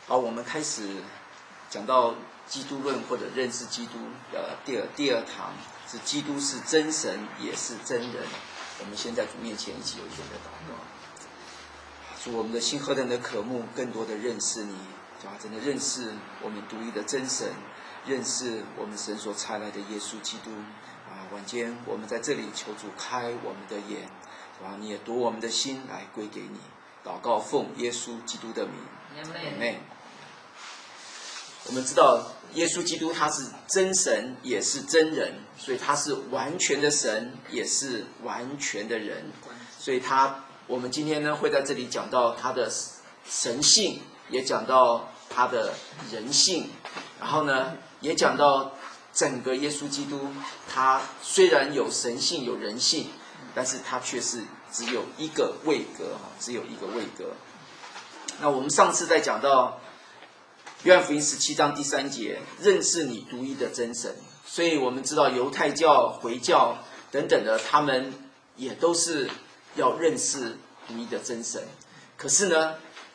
好，我们开始讲到基督论或者认识基督第二堂，是基督是真神也是真人。我们先在主面前一起有一点的祷告。主，我们的心何等的渴慕，更多的认识你，真的认识我们独一的真神，认识我们神所差来的耶稣基督。晚间我们在这里求主开我们的眼，你也夺我们的心来归给你。祷告奉耶稣基督的名，阿们。我们知道耶稣基督他是真神也是真人，所以他是完全的神也是完全的人，所以我们今天呢会在这里讲到他的神性，也讲到他的人性，然后呢也讲到整个耶稣基督，他虽然有神性有人性，但是他却是只有一个位格，只有一个位格。那我们上次在讲到约翰福音17章第3节，认识你独一的真神。所以我们知道犹太教、回教等等的，他们也都是要认识独一的真神。可是呢，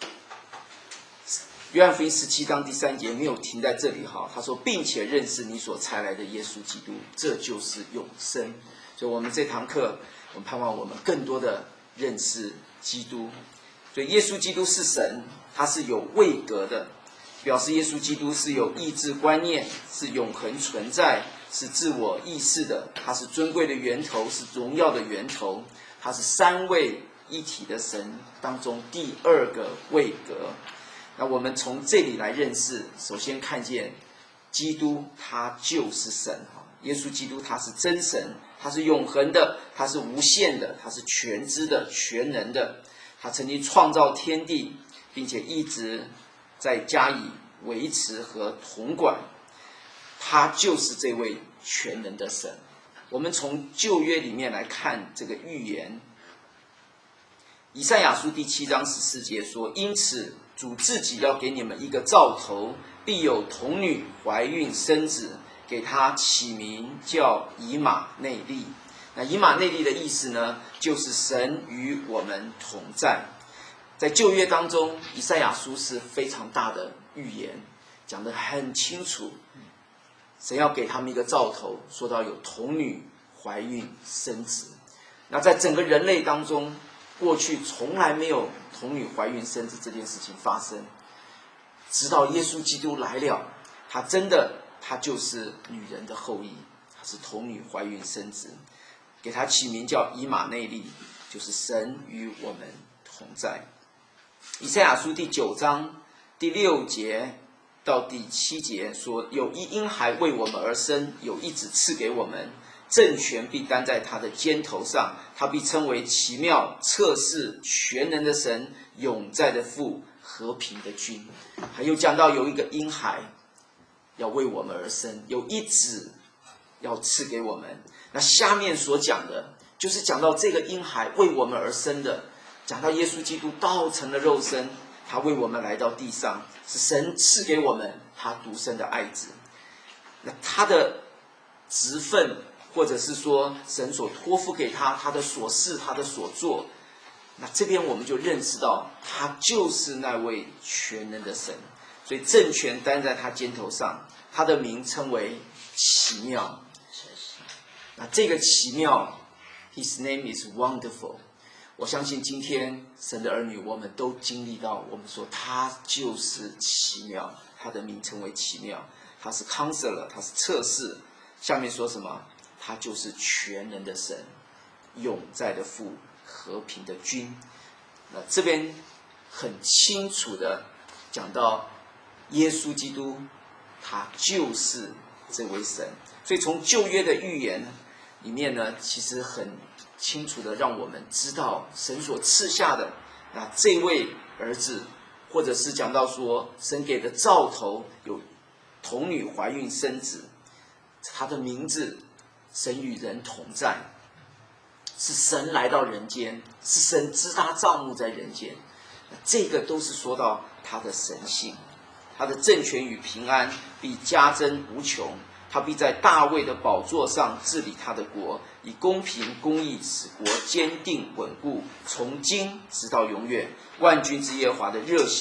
约翰福音17章第3节没有停在这里，他说并且认识你所差来的耶稣基督，这就是永生。所以我们这堂课，我们盼望我们更多的认识基督。所以耶稣基督是神，他是有位格的，表示耶稣基督是有意志观念，是永恒存在，是自我意识的，他是尊贵的源头，是荣耀的源头，他是三位一体的神当中第二个位格。那我们从这里来认识，首先看见基督他就是神，耶稣基督他是真神，他是永恒的，他是无限的，他是全知的全能的，他曾经创造天地，并且一直在加以维持和统管，他就是这位全能的神。我们从旧约里面来看这个预言，以赛亚书第7章14节说，因此主自己要给你们一个兆头，必有童女怀孕生子，给他起名叫以马内利。那以马内利的意思呢，就是神与我们同在。在旧约当中，以赛亚书是非常大的预言，讲得很清楚，神要给他们一个兆头，说到有童女怀孕生子。那在整个人类当中，过去从来没有童女怀孕生子这件事情发生，直到耶稣基督来了，他就是女人的后裔，他是童女怀孕生子，给他起名叫以马内利，就是神与我们同在。以赛亚书第9章第6节到第7节说，有一婴孩为我们而生，有一子赐给我们，政权必担在他的肩头上，他必称为奇妙、测试、全能的神，永在的父，和平的君。还有讲到有一个婴孩要为我们而生，有一子要赐给我们。那下面所讲的就是讲到这个婴孩为我们而生的，讲到耶稣基督道成了肉身，他为我们来到地上，是神赐给我们他独生的爱子。那他的职分，或者是说神所托付给他的所事，他的所做，那这边我们就认识到他就是那位全能的神，所以政权担在他肩头上，他的名称为奇妙。那这个奇妙 His name is wonderful。 我相信今天神的儿女我们都经历到，我们说他就是奇妙，他的名称为奇妙，他是 Counselor， 他是测试。下面说什么？他就是全能的神，永在的父，和平的君。那这边很清楚的讲到耶稣基督他就是这位神。所以从旧约的预言里面呢，其实很清楚的让我们知道神所赐下的那这位儿子，或者是讲到说神给的兆头，有童女怀孕生子，他的名字神与人同在，是神来到人间，是神支搭造幕在人间，这个都是说到他的神性。他的政权与平安必加增无穷，他必在大卫的宝座上治理他的国，以公平公义使国坚定稳固，从今直到永远。万军之耶和华的热心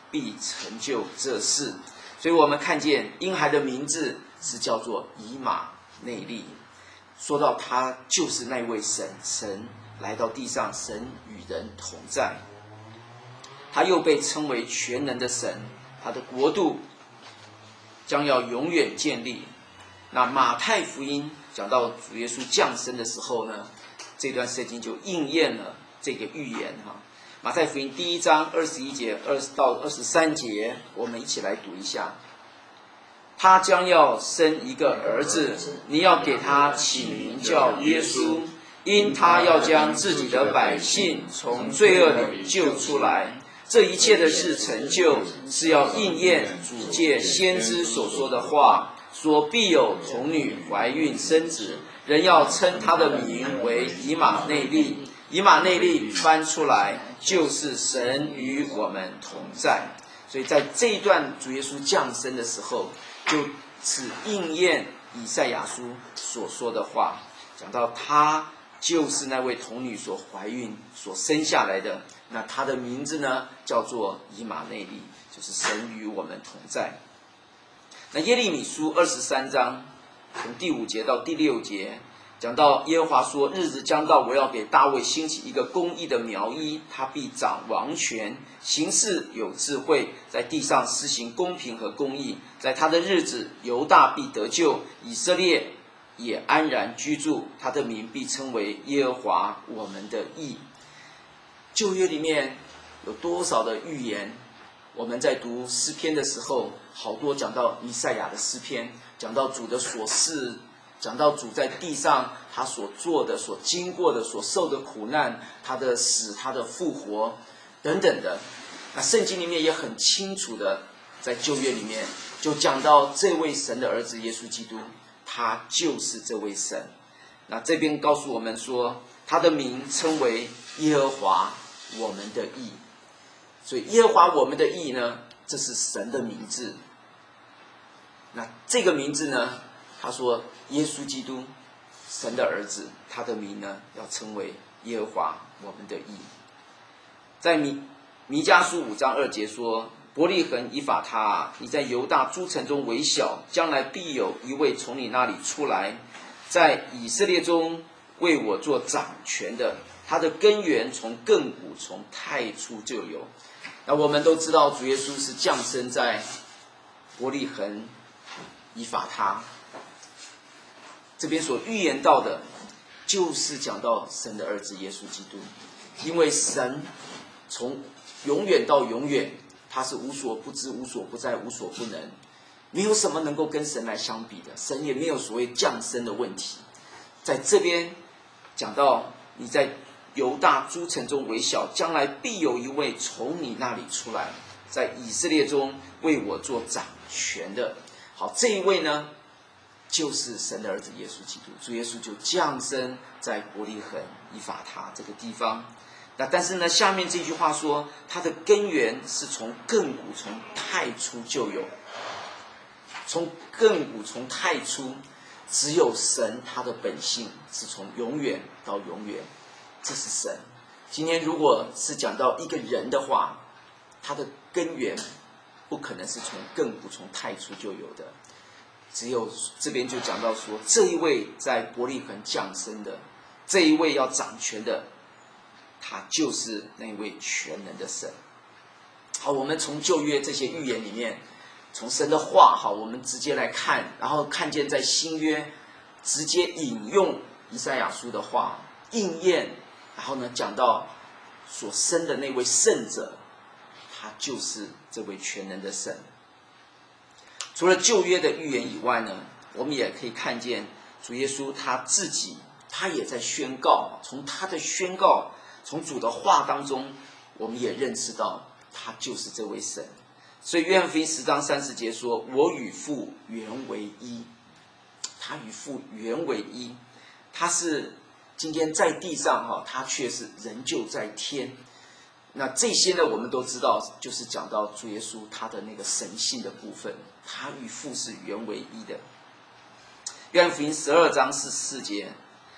必成就这事。所以我们看见婴孩的名字是叫做以马内利，说到他就是那位神，神来到地上，神与人同在。他又被称为全能的神，他的国度将要永远建立。那马太福音讲到主耶稣降生的时候呢，这段圣经就应验了这个预言哈。马太福音第1章21节20到23节，我们一起来读一下。他将要生一个儿子，你要给他起名叫耶稣，因他要将自己的百姓从罪恶里救出来。这一切的事成就，是要应验主借先知所说的话，说必有童女怀孕生子，人要称他的名为以马内利。以马内利翻出来就是神与我们同在。所以在这一段主耶稣降生的时候，就是应验以赛亚书所说的话，讲到他就是那位童女所怀孕所生下来的，那他的名字呢叫做以马内利，就是神与我们同在。那耶利米书23章从第5节到第6节，讲到耶和华说，日子将到，我要给大卫兴起一个公义的苗裔，他必掌王权，行事有智慧，在地上施行公平和公义。在他的日子，犹大必得救，以色列也安然居住，他的名必称为耶和华我们的义。旧约里面有多少的预言？我们在读诗篇的时候，好多讲到以赛亚的诗篇，讲到主的所事，讲到主在地上他所做的、所经过的、所受的苦难，他的死、他的复活等等的。那圣经里面也很清楚的，在旧约里面就讲到这位神的儿子耶稣基督，他就是这位神。那这边告诉我们说，他的名称为耶和华我们的义。所以耶和华我们的义呢，这是神的名字。那这个名字呢，他说耶稣基督神的儿子，他的名呢要称为耶和华我们的义。在弥迦书5章2节说，伯利恒以法他，你在犹大诸城中为小，将来必有一位从你那里出来，在以色列中为我做掌权的，他的根源从亘古从太初就有。那我们都知道主耶稣是降生在伯利恒以法他，这边所预言到的就是讲到神的儿子耶稣基督。因为神从永远到永远，他是无所不知、无所不在、无所不能，没有什么能够跟神来相比的。神也没有所谓降生的问题。在这边讲到你在犹大诸城中为小，将来必有一位从你那里出来，在以色列中为我做掌权的。好，这一位呢，就是神的儿子耶稣基督。主耶稣就降生在伯利恒以法他这个地方。那但是呢，下面这句话说，他的根源是从亘古从太初就有。从亘古从太初，只有神他的本性是从永远到永远，这是神。今天如果是讲到一个人的话，他的根源不可能是从亘古从太初就有的，只有这边就讲到说，这一位在伯利恒降生的，这一位要掌权的，他就是那位全能的神。好，我们从旧约这些预言里面，从神的话，好，我们直接来看，然后看见在新约直接引用以赛亚书的话应验，然后呢讲到所生的那位圣者，他就是这位全能的神。除了旧约的预言以外呢，我们也可以看见主耶稣他自己，他也在宣告，从他的宣告，从主的话当中，我们也认识到他就是这位神。所以约翰福音10章30节说，我与父原为一。他与父原为一，他是今天在地上，他却是仍旧在天。那这些呢，我们都知道，就是讲到主耶稣他的那个神性的部分，他与父是原为一的。约翰福音12章14节，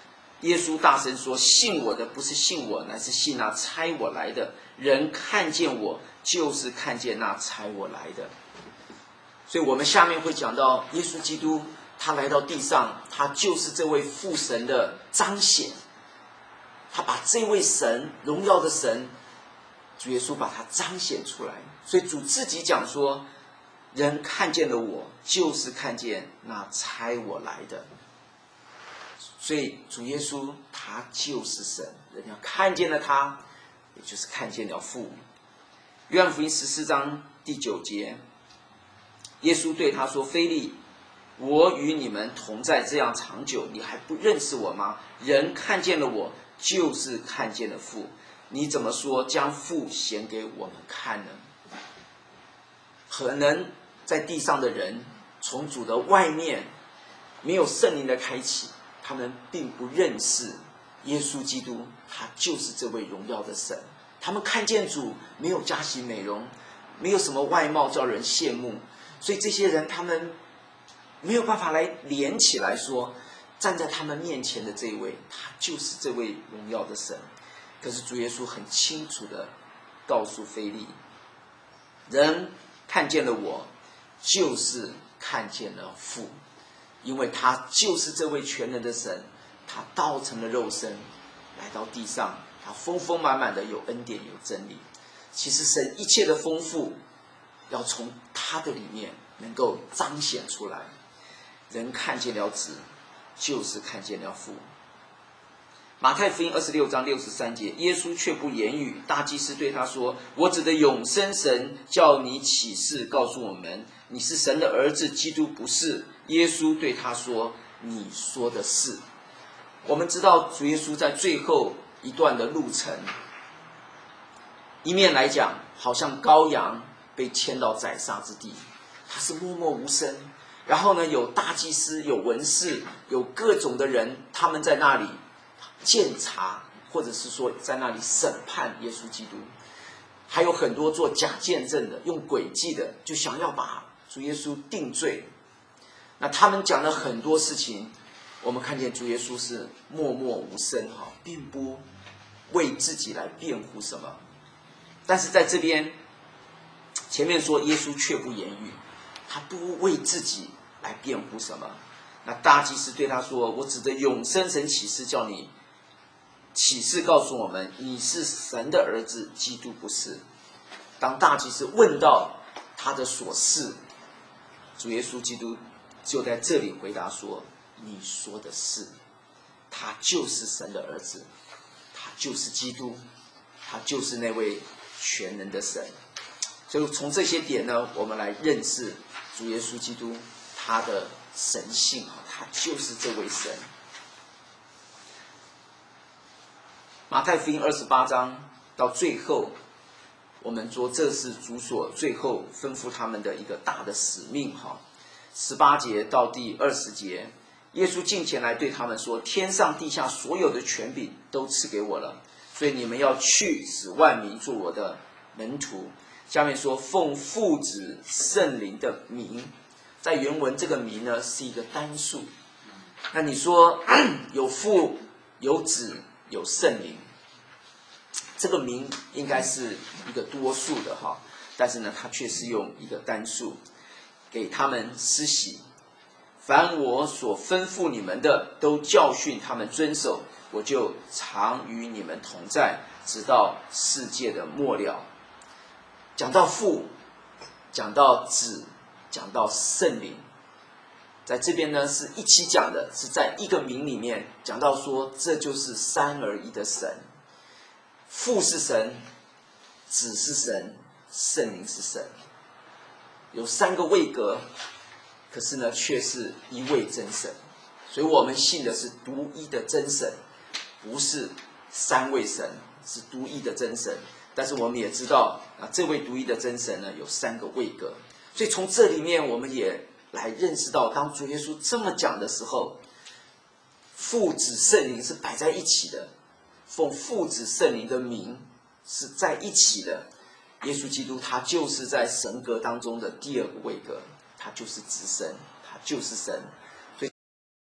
耶稣大声说：信我的不是信我，乃是信那差我来的。人看见我，就是看见那差我来的。所以我们下面会讲到耶稣基督他来到地上，他就是这位父神的彰显，他把这位神荣耀的神主耶稣把他彰显出来。所以主自己讲说，人看见了我，就是看见那差我来的。所以主耶稣他就是神，人要看见了他，也就是看见了父。约翰福音14章第9节，耶稣对他说：腓利，我与你们同在这样长久，你还不认识我吗？人看见了我，就是看见了父。你怎么说将父显给我们看呢？可能在地上的人从主的外面没有圣灵的开启，他们并不认识耶稣基督，他就是这位荣耀的神。他们看见主没有加洗美容，没有什么外貌叫人羡慕，所以这些人他们没有办法来连起来说，站在他们面前的这位，他就是这位荣耀的神。可是主耶稣很清楚的告诉腓利，人看见了我，就是看见了父，因为他就是这位全能的神，他道成了肉身来到地上，他丰丰满满的有恩典有真理。其实神一切的丰富要从他的里面能够彰显出来。人看见了子，就是看见了父。马太福音26章63节，耶稣却不言语。大祭司对他说：我指的永生神叫你起誓告诉我们，你是神的儿子，基督不是。耶稣对他说：你说的是。我们知道主耶稣在最后一段的路程，一面来讲好像羔羊被牵到宰杀之地，他是默默无声。然后呢，有大祭司，有文士，有各种的人，他们在那里鉴察，或者是说在那里审判耶稣基督。还有很多做假见证的，用诡计的，就想要把主耶稣定罪。那他们讲了很多事情，我们看见主耶稣是默默无声，并不为自己来辩护什么。但是在这边前面说耶稣却不言语，他不为自己来辩护什么。那大祭司对他说：我指着永生神起誓，叫你起誓告诉我们，你是神的儿子，基督不是。当大祭司问到他的所是，主耶稣基督就在这里回答说：你说的是。他就是神的儿子，他就是基督，他就是那位全能的神。所以从这些点呢，我们来认识主耶稣基督他的神性，他就是这位神。马太福音28章到最后，我们说这是主所最后吩咐他们的一个大的使命。18节到第20节，耶稣近前来对他们说：天上地下所有的权柄都赐给我了，所以你们要去，使万民做我的门徒。下面说奉父子圣灵的名，在原文这个名呢是一个单数。那你说有父有子有圣灵，这个名应该是一个多数的但是呢它却是用一个单数，给他们施洗。凡我所吩咐你们的，都教训他们遵守，我就常与你们同在，直到世界的末了。讲到父，讲到子，讲到圣灵，在这边呢是一起讲的，是在一个名里面讲到说，这就是三而一的神。父是神，子是神，圣灵是神，有三个位格，可是呢却是一位真神。所以我们信的是独一的真神，不是三位神，是独一的真神。但是我们也知道这位独一的真神呢有三个位格。所以从这里面我们也来认识到，当主耶稣这么讲的时候，父子圣灵是摆在一起的，奉父子圣灵的名是在一起的。耶稣基督他就是在神格当中的第二个位格，他就是子神，他就是神。所以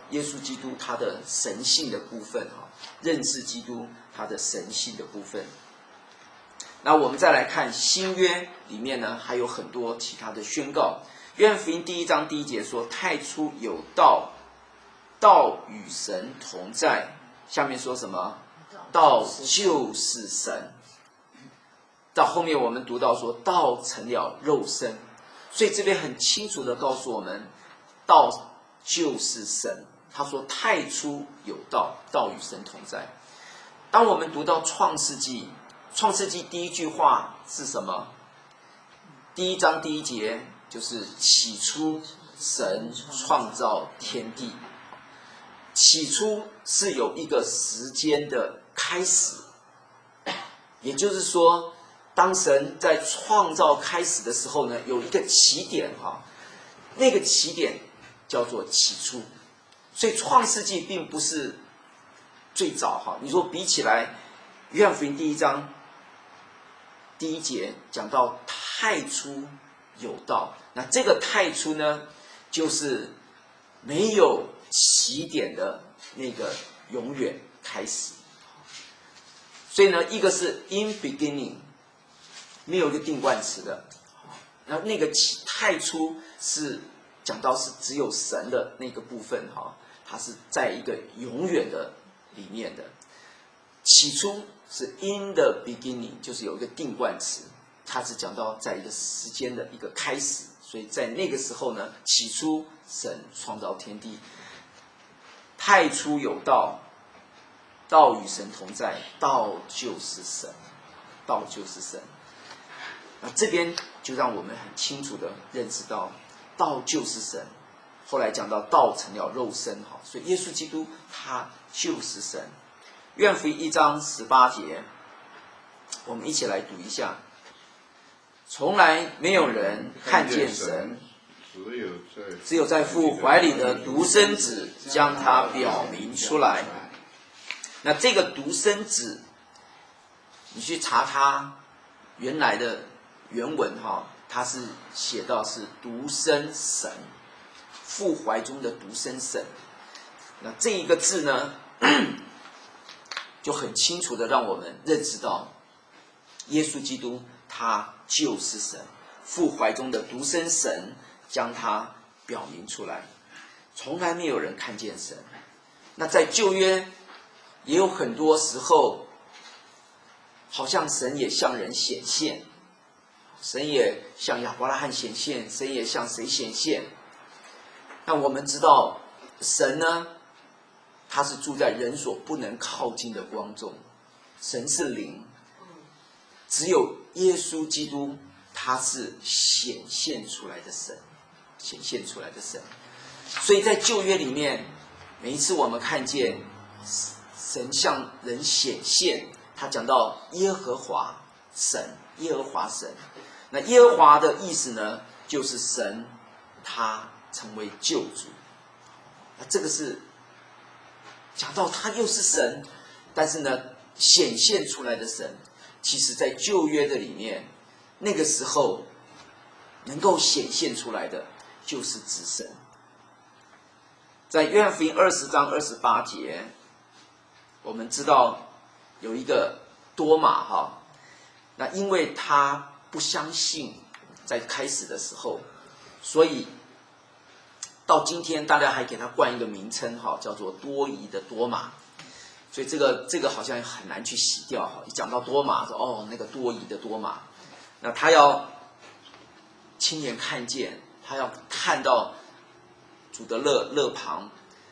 耶稣基督他的神性的部分哈，认识基督他的神性的部分。那我们再来看新约里面呢，还有很多其他的宣告。约翰福音第1章第1节说：“太初有道，道与神同在。”下面说什么？道就是神。到后面我们读到说，道成了肉身，所以这边很清楚的告诉我们，道就是神。他说：“太初有道，道与神同在。”当我们读到创世纪，创世纪第一句话是什么？第1章第1节就是起初神创造天地。起初是有一个时间的开始，也就是说，当神在创造开始的时候呢，有一个起点哈，那个起点叫做起初。所以创世纪并不是最早哈。你说比起来，约翰福音第1章第1节讲到太初有道，那这个太初呢，就是没有起点的那个永远开始。所以呢，一个是 in beginning， 没有一个定冠词的，那个太初是讲到是只有神的那个部分哈，它是在一个永远的里面的。起初是 in the beginning， 就是有一个定冠词，它是讲到在一个时间的一个开始，所以在那个时候呢，起初神创造天地，太初有道，道与神同在，道就是神，道就是神。那这边就让我们很清楚的认识到，道就是神。后来讲到道成了肉身哈，所以耶稣基督他就是神。约翰福音1章18节，我们一起来读一下。从来没有人看见神，只有在父怀里的独生子将他表明出来。那这个独生子，你去查他原来的原文哈，他是写到是独生神，父怀中的独生神。那这一个字呢，就很清楚的让我们认识到，耶稣基督他就是神，父怀中的独生神将他表明出来。从来没有人看见神。那在旧约也有很多时候，好像神也向人显现，神也向亚伯拉罕显现，神也向谁显现？那我们知道，神呢，他是住在人所不能靠近的光中，神是灵，只有耶稣基督，他是显现出来的神，显现出来的神。所以在旧约里面，每一次我们看见神向人显现，他讲到耶和华神，耶和华神。那耶和华的意思呢，就是神他成为救主。那这个是讲到他又是神，但是呢，显现出来的神，其实在旧约的里面，那个时候能够显现出来的就是子神。在约翰福音20章28节，我们知道有一个多马哈，那因为他不相信，在开始的时候，所以到今天大家还给他冠一个名称哈，叫做多疑的多马。所以这个好像很难去洗掉哈。一讲到多马，说哦那个多疑的多马，那他要亲眼看见，他要看到主的肋旁，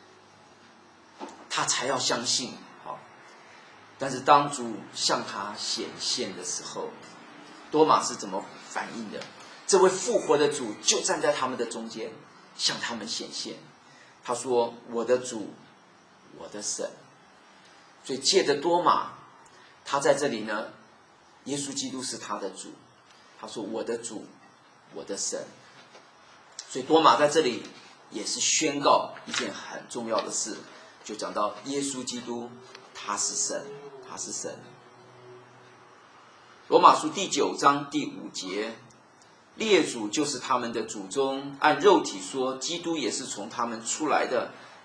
他才要相信。好，但是当主向他显现的时候，多马是怎么反应的？这位复活的主就站在他们的中间，向他们显现。他说：“我的主，我的神。”所以借着多马，他在这里呢，耶稣基督是他的主。他说：“我的主，我的神。”所以多马在这里也是宣告一件很重要的事，就讲到耶稣基督他是神，他是神。罗马书第9章第5节，列祖就是他们的祖宗，按肉体说，基督也是从他们出来的。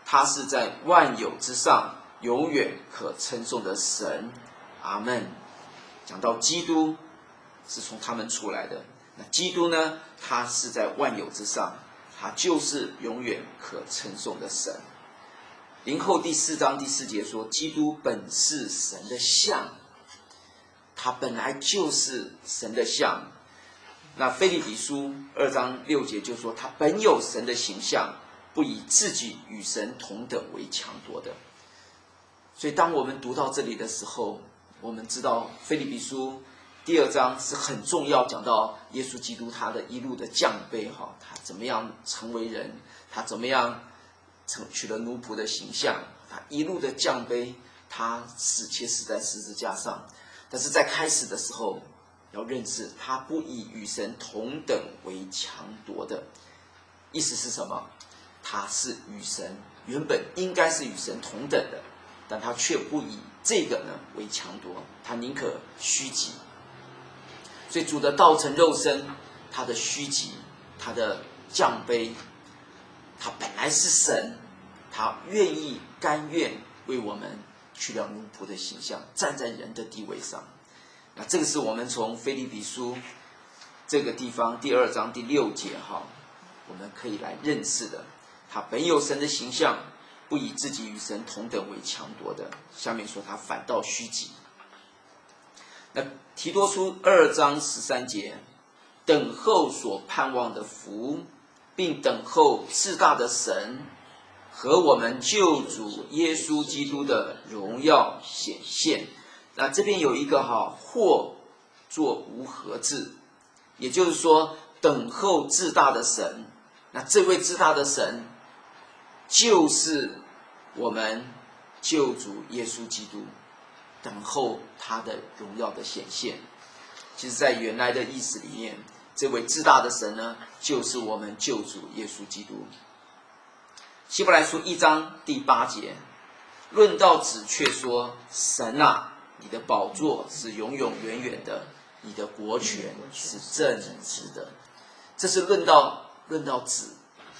他是在万有之上永远可称颂的神。阿们。讲到基督是从他们出来的，那基督呢，他是在万有之上，他就是永远可称颂的神。林后第4章第4节说，基督本是神的像，他本来就是神的像。那腓立比书2章6节就说，他本有神的形象，不以自己与神同等为强夺的。所以当我们读到这里的时候，我们知道腓立比书第2章是很重要，讲到耶稣基督他的一路的降卑，他怎么样成为人，他怎么样取了奴仆的形象，他一路的降卑，他死在十字架上。但是在开始的时候要认识，他不以与神同等为强夺的。意思是什么？他是与神原本应该是与神同等的，但他却不以这个呢为强夺，他宁可虚己。所以主的道成肉身，他的虚己，他的降卑，他本来是神，他甘愿为我们取了奴仆的形象，站在人的地位上。那这个是我们从腓立比书这个地方第2章第6节我们可以来认识的。他本有神的形象，不以自己与神同等为强夺的。下面说他反倒虚己。那提多书2章13节，等候所盼望的福，并等候至大的神和我们救主耶稣基督的荣耀显现。那这边有一个或作无合字，也就是说等候至大的神。那这位至大的神就是我们救主耶稣基督，等候他的荣耀的显现。其实在原来的意思里面，这位至大的神呢，就是我们救主耶稣基督。希伯来书1章第8节，论到子却说，神啊，你的宝座是永永远远的，你的国权是正直的。这是论到子。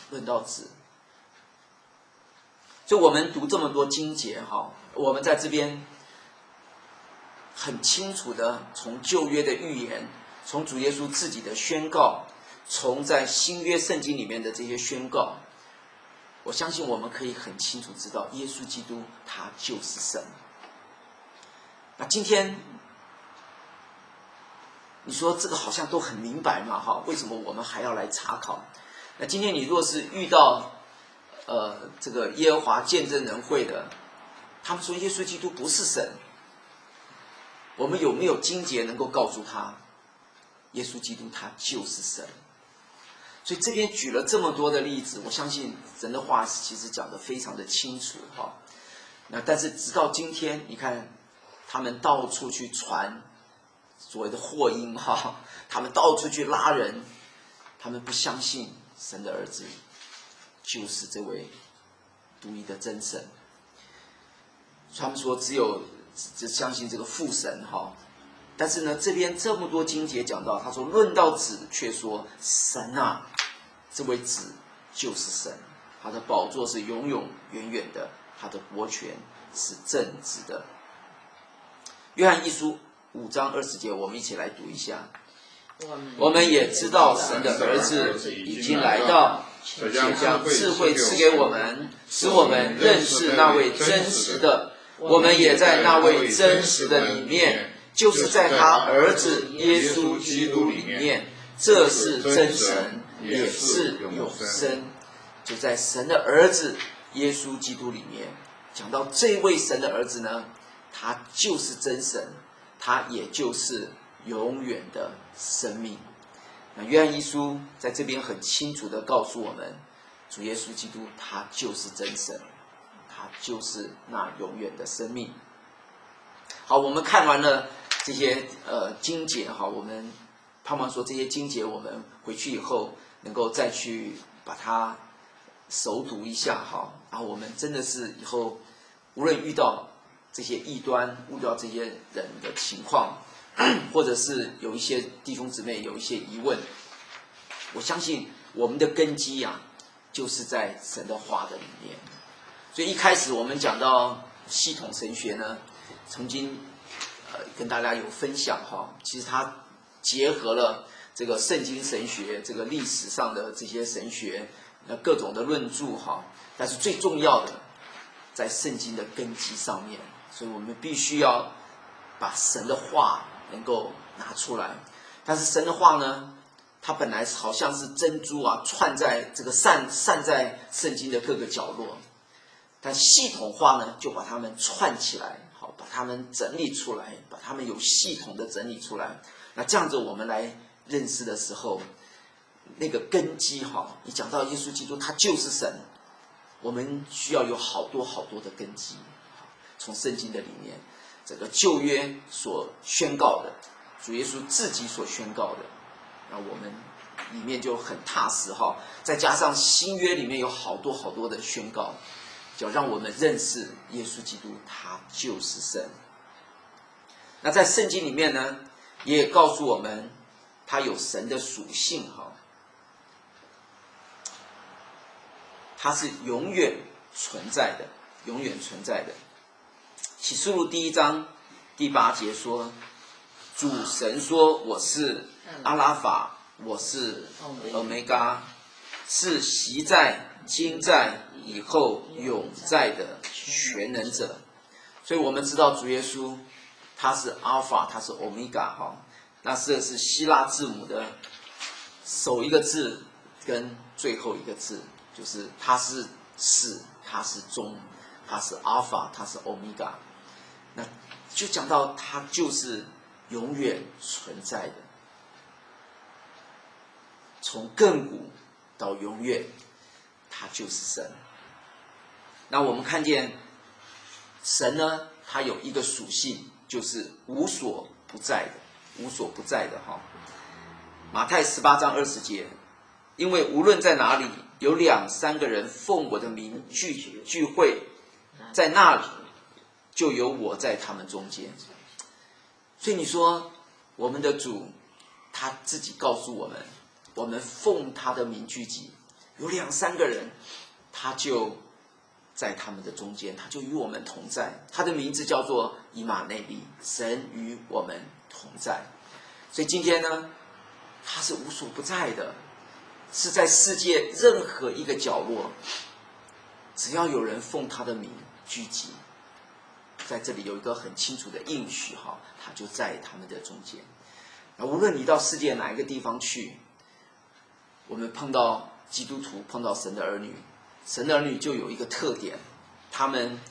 所以我们读这么多经节我们在这边很清楚的从旧约的预言，从主耶稣自己的宣告，从在新约圣经里面的这些宣告，我相信我们可以很清楚知道耶稣基督他就是神。那今天你说这个好像都很明白嘛为什么我们还要来查考？那今天你若是遇到这个耶和华见证人会的，他们说耶稣基督不是神，我们有没有经节能够告诉他耶稣基督他就是神？所以这边举了这么多的例子，我相信神的话其实讲得非常的清楚那但是直到今天，你看他们到处去传所谓的祸音他们到处去拉人，他们不相信神的儿子就是这位独一的真神。他们说只相信这个父神但是呢，这边这么多经节讲到，他说论到子却说，神啊，这位子就是神，他的宝座是永永远远的，他的国权是正直的。约翰一书5章20节，我们一起来读一下。我们也知道神的儿子已经来到，且将智慧赐给我们，使我们认识那位真实的。我们也在那位真实的里面，就是在他儿子耶稣基督里面，这是真神，也是永生。就在神的儿子耶稣基督里面，讲到这位神的儿子呢，他就是真神，他也就是永远的生命。那约翰一书在这边很清楚地告诉我们，主耶稣基督他就是真神，他就是那永远的生命。好，我们看完了这些经节我们盼望说这些经节我们回去以后能够再去把它熟读一下然后我们真的是以后无论遇到这些异端，遇到这些人的情况，或者是有一些弟兄姊妹有一些疑问，我相信我们的根基就是在神的话的里面。 所以一开始我们讲到系统神学呢，曾经跟大家有分享哈，其实它结合了这个圣经神学，这个历史上的这些神学，各种的论著哈，但是最重要的在圣经的根基上面，所以我们必须要把神的话能够拿出来。但是神的话呢，它本来好像是珍珠啊，串在这个散在圣经的各个角落，但系统化呢，就把它们串起来，好，把它们整理出来，把它们有系统的整理出来。那这样子我们来认识的时候，那个根基哈，你讲到耶稣基督，他就是神，我们需要有好多好多的根基，从圣经的里面，这个旧约所宣告的，主耶稣自己所宣告的，那我们里面就很踏实哈。再加上新约里面有好多好多的宣告，就让我们认识耶稣基督，他就是神。那在圣经里面呢，也告诉我们，他有神的属性哈，他是永远存在的，永远存在的。启示录第1章第8节说，主神说，我是阿拉法，我是欧米伽，是昔在、今在、以后永在的全能者。所以我们知道主耶稣他是阿尔法，他是欧米伽哈，那这是希腊字母的首一个字跟最后一个字，就是他是始，他是终，他是阿尔法，他是欧米伽。那就讲到他就是永远存在的，从亘古到永远，他就是神。那我们看见神呢，他有一个属性，就是无所不在的，无所不在的哈。马太18章20节，因为无论在哪里有2、3个人奉我的名聚会，在那里就有我在他们中间。所以你说我们的主他自己告诉我们，我们奉他的名聚集，有2、3个人，他就在他们的中间，他就与我们同在。他的名字叫做以马内利，神与我们同在。所以今天呢，他是无所不在的，是在世界任何一个角落，只要有人奉他的名聚集，在这里有一个很清楚的应许哈，他就在他们的中间。那无论你到世界哪一个地方去，我们碰到基督徒，碰到神的儿女，神的儿女就有一个特点，他们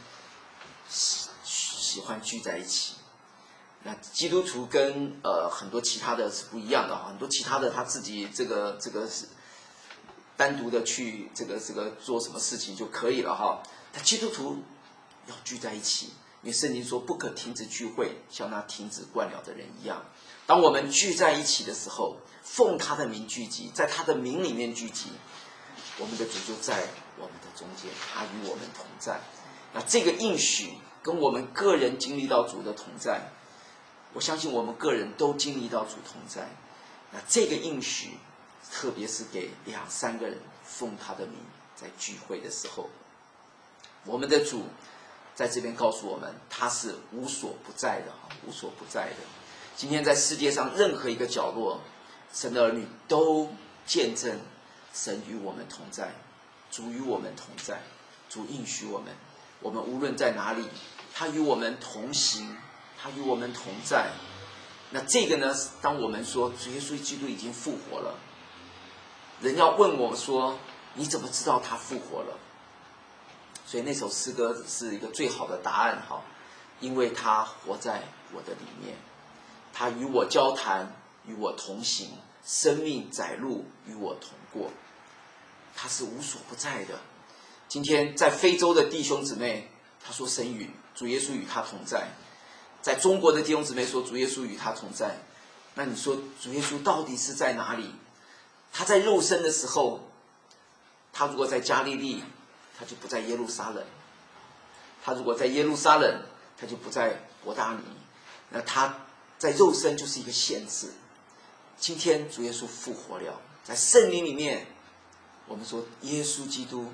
喜欢聚在一起。那基督徒跟很多其他的是不一样的哈，很多其他的他自己这个是单独的去这个做什么事情就可以了哈。但基督徒要聚在一起，因为圣经说不可停止聚会，像那停止惯了的人一样。当我们聚在一起的时候，奉他的名聚集，在他的名里面聚集，我们的主就在我们的中间，他与我们同在。那这个应许跟我们个人经历到主的同在，我相信我们个人都经历到主同在。那这个应许，特别是给2、3个人奉他的名在聚会的时候，我们的主在这边告诉我们，他是无所不在的，无所不在的。今天在世界上任何一个角落，神的儿女都见证神与我们同在，主与我们同在，主应许我们，我们无论在哪里，他与我们同行，他与我们同在。那这个呢，当我们说主耶稣基督已经复活了，人要问我们说，你怎么知道他复活了？所以那首诗歌是一个最好的答案哈，因为他活在我的里面，他与我交谈，与我同行，生命载路与我同过，他是无所不在的。今天在非洲的弟兄姊妹，他说神与主耶稣与他同在；在中国的弟兄姊妹说主耶稣与他同在。那你说主耶稣到底是在哪里？他在肉身的时候，他如果在加利利，他就不在耶路撒冷；他如果在耶路撒冷，他就不在伯大尼。那他在肉身就是一个限制。今天主耶稣复活了，在圣灵里面，我们说耶稣基督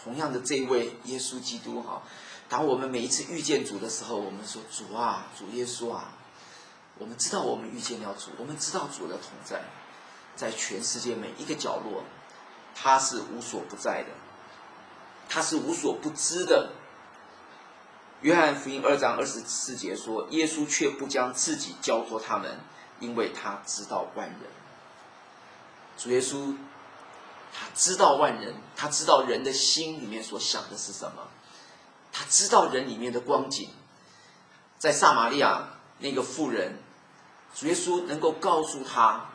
同样的这一位耶稣基督哈，当我们每一次遇见主的时候，我们说主啊，主耶稣啊，我们知道我们遇见了主，我们知道主的同在，在全世界每一个角落，他是无所不在的，他是无所不知的。约翰福音2章24节说，耶稣却不将自己交托他们，因为他知道万人。主耶稣他知道万人，他知道人的心里面所想的是什么，他知道人里面的光景。在撒玛利亚那个妇人，主耶稣能够告诉他，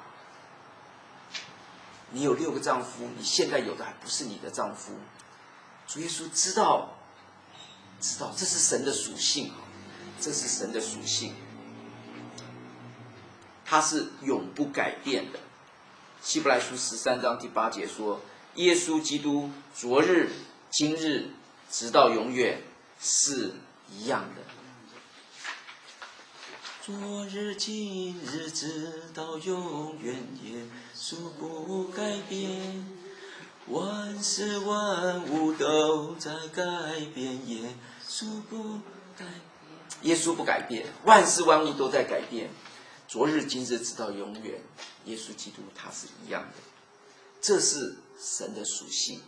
你有6个丈夫，你现在有的还不是你的丈夫。主耶稣知道这是神的属性，这是神的属性，他是永不改变的。希伯来书13章第8节说，耶稣基督昨日今日直到永远是一样的。昨日今日直到永远，耶稣不改变，万事万物都在改变，耶稣不改变，耶稣不改变，万事万物都在改变，昨日今日直到永远，耶稣基督他是一样的，这是神的属性。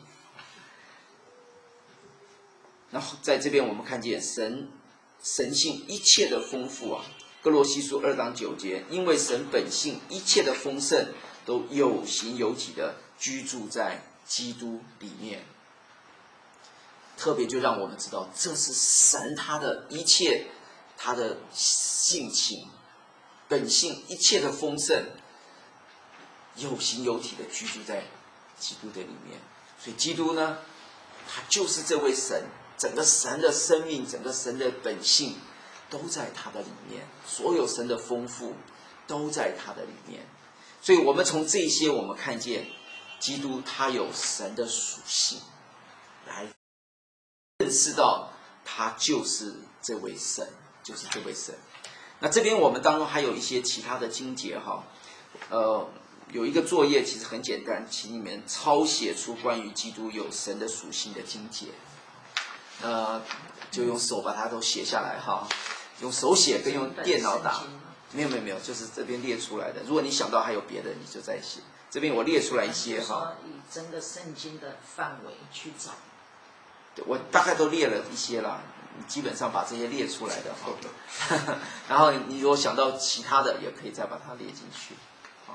然后在这边我们看见神性一切的丰富啊，哥罗西书2章9节，因为神本性一切的丰盛都有形有体的居住在基督里面。特别就让我们知道，这是神他的一切，他的性情本性一切的丰盛有形有体的居住在基督的里面。所以基督呢，他就是这位神，整个神的生命，整个神的本性都在他的里面，所有神的丰富都在他的里面。所以我们从这些我们看见基督他有神的属性，来认识到他就是这位神，就是这位神。那这边我们当中还有一些其他的经节哈，有一个作业其实很简单，请你们抄写出关于基督有神的属性的经节，就用手把它都写下来哈，用手写跟用电脑打，没有，就是这边列出来的。如果你想到还有别的，你就再写。这边我列出来一些哈， 以整个圣经的范围去找。 对，我大概都列了一些啦，你基本上把这些列出来的哈，然后你如果想到其他的，也可以再把它列进去。好，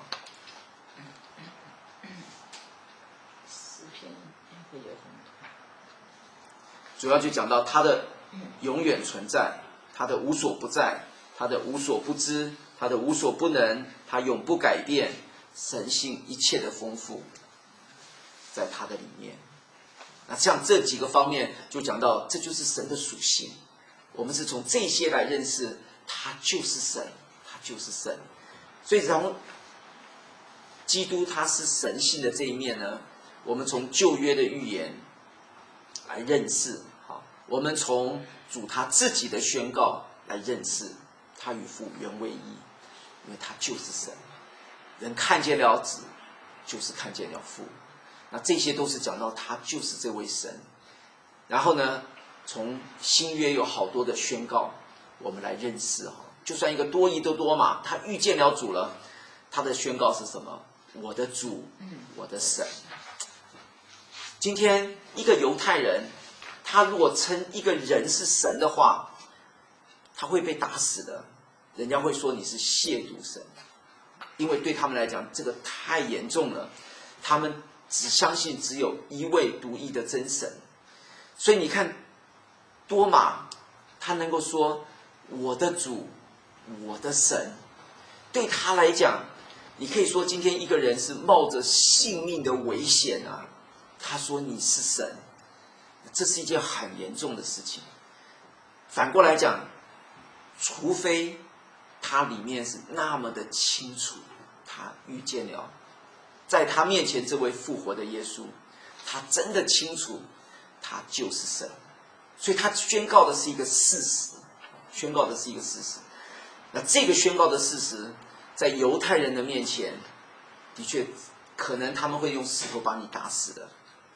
诗篇会有很多， 主要就讲到他的永远存在，他的无所不在，他的无所不知，他的无所不能，他永不改变，神性一切的丰富，在他的里面。那像这几个方面就讲到，这就是神的属性。我们是从这些来认识，他就是神，他就是神。所以从基督他是神性的这一面呢，我们从旧约的预言来认识，好，我们从主他自己的宣告来认识，他与父原为一，因为他就是神。人看见了子，就是看见了父。那这些都是讲到他就是这位神。然后呢，从新约有好多的宣告，我们来认识哈。就算一个多疑的多马，他遇见了主了，他的宣告是什么？我的主，我的神。今天一个犹太人，他如果称一个人是神的话，他会被打死的。人家会说你是亵渎神，因为对他们来讲，这个太严重了。他们只相信只有一位独一的真神。所以你看多马，他能够说我的主，我的神，对他来讲，你可以说今天一个人是冒着性命的危险啊，他说你是神，这是一件很严重的事情。反过来讲，除非他里面是那么的清楚，他遇见了在他面前这位复活的耶稣，他真的清楚他就是神，所以他宣告的是一个事实，宣告的是一个事实。那这个宣告的事实，在犹太人的面前，的确可能他们会用石头把你打死的。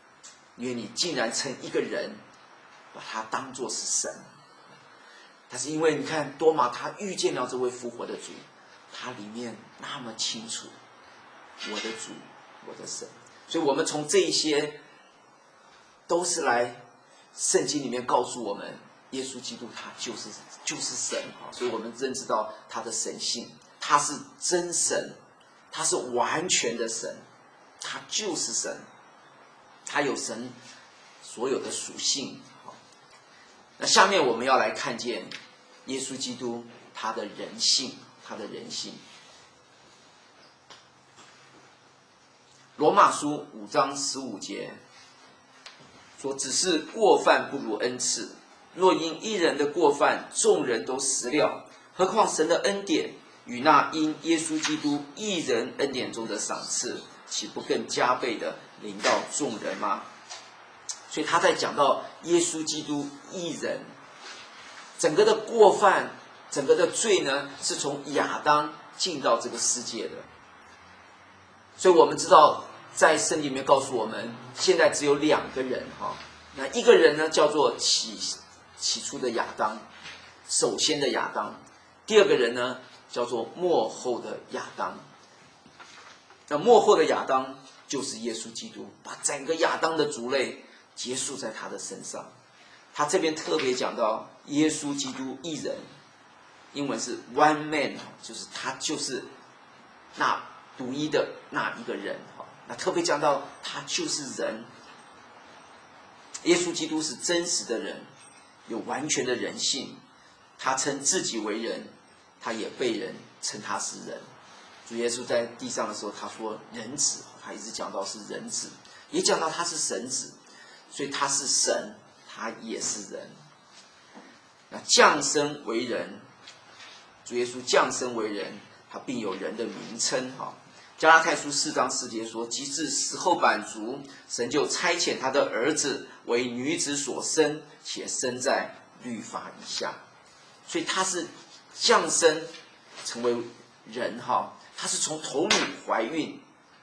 因为你竟然称一个人把他当作是神。但是因为你看多马他遇见了这位复活的主，他里面那么清楚，我的主，我的神。所以我们从这一些都是来圣经里面告诉我们，耶稣基督他就是神。所以我们认知到他的神性，他是真神，他是完全的神，他就是神，他有神所有的属性。那下面我们要来看见耶稣基督他的人性，他的人性。罗马书5章15节说，只是过犯不如恩赐，若因一人的过犯众人都死了，何况神的恩典与那因耶稣基督一人恩典中的赏赐，岂不更加倍的临到众人吗？所以他在讲到耶稣基督一人，整个的过犯，整个的罪呢，是从亚当进到这个世界的。所以我们知道在圣经里面告诉我们，现在只有2个人。那一个人呢，叫做起初的亚当，首先的亚当；第二个人呢，叫做末后的亚当。那末后的亚当就是耶稣基督，把整个亚当的族类结束在他的身上。他这边特别讲到耶稣基督一人，英文是 one man， 就是他就是那独一的那一个人。那特别讲到他就是人，耶稣基督是真实的人，有完全的人性。他称自己为人，他也被人称他是人。主耶稣在地上的时候，他说人子，他一直讲到是人子，也讲到他是神子，所以他是神，他也是人。那降生为人，主耶稣降生为人，他并有人的名称。加拉太书4章4节说，及至时候满足，神就差遣他的儿子为女子所生，且生在律法以下。所以他是降生成为人，他是从童女怀孕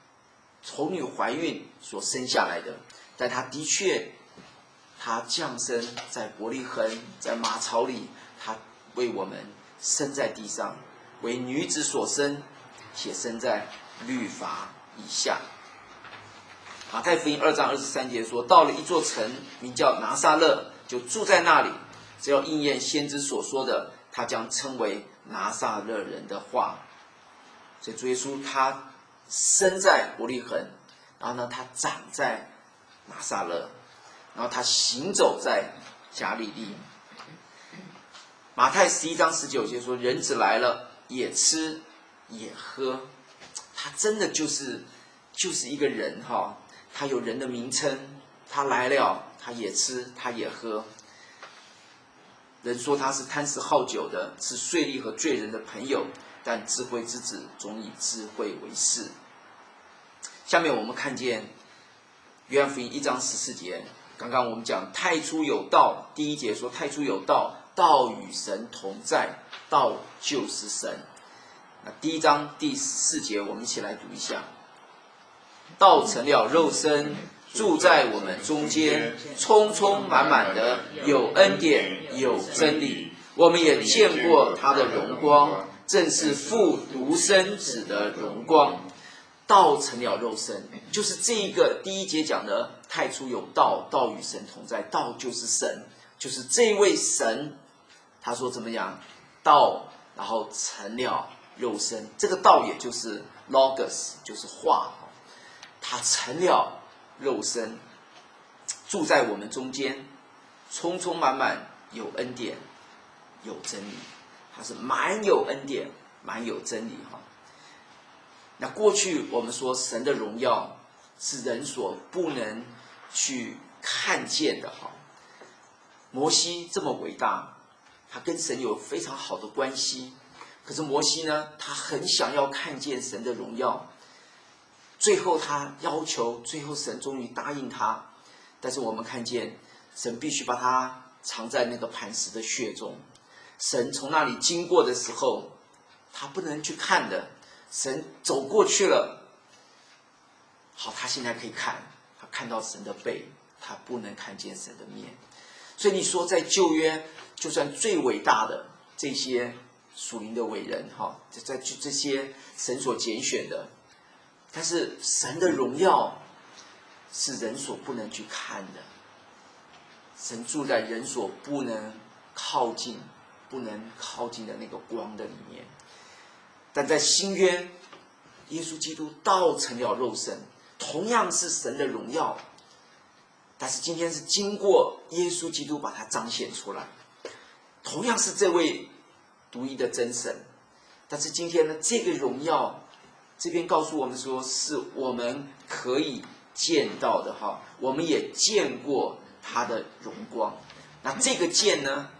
所生下来的。但他的确，他降生在伯利恒，在马槽里，他为我们生在地上，为女子所生，且生在律法以下。马太福音2章23节说，到了一座城，名叫拿撒勒，就住在那里。只要应验先知所说的，他将称为拿撒勒人的话。所以主耶稣他生在伯利恒，然后呢，他长在拿撒勒，然后他行走在加利利。马太11章19节说，人子来了，也吃也喝。他真的就是一个人，他有人的名称，他来了，他也吃他也喝。人说他是贪食好酒的，是税吏和罪人的朋友，但智慧之子总以智慧为事。下面我们看见约翰福音1章14节，刚刚我们讲太初有道，第1节说太初有道，道与神同在，道就是神。那第1章第14节我们一起来读一下，道成了肉身，住在我们中间，充充满满的有恩典有真理，我们也见过他的荣光，正是父独生子的荣光。道成了肉身，就是这一个第1节讲的太初有道，道与神同在，道就是神，就是这位神。他说怎么样？道然后成了肉身，这个道也就是 logos， 就是话，他成了肉身，住在我们中间，充充满满有恩典有真理。他是满有恩典满有真理。那过去我们说神的荣耀是人所不能去看见的。摩西这么伟大，他跟神有非常好的关系，可是摩西呢，他很想要看见神的荣耀，最后他要求，最后神终于答应他。但是我们看见神必须把他藏在那个磐石的穴中，神从那里经过的时候，他不能去看的，神走过去了，好，他现在可以看，他看到神的背， 他不能看见神的面。所以你说在旧约，就算最伟大的这些属灵的伟人在这些神所拣选的，但是神的荣耀是人所不能去看的，神住在人所不能靠近的那个光的里面。但在新约，耶稣基督道成了肉身，同样是神的荣耀，但是今天是经过耶稣基督把它彰显出来，同样是这位独一的真神，但是今天呢，这个荣耀这边告诉我们说，是我们可以见到的我们也见过他的荣光。那这个见呢，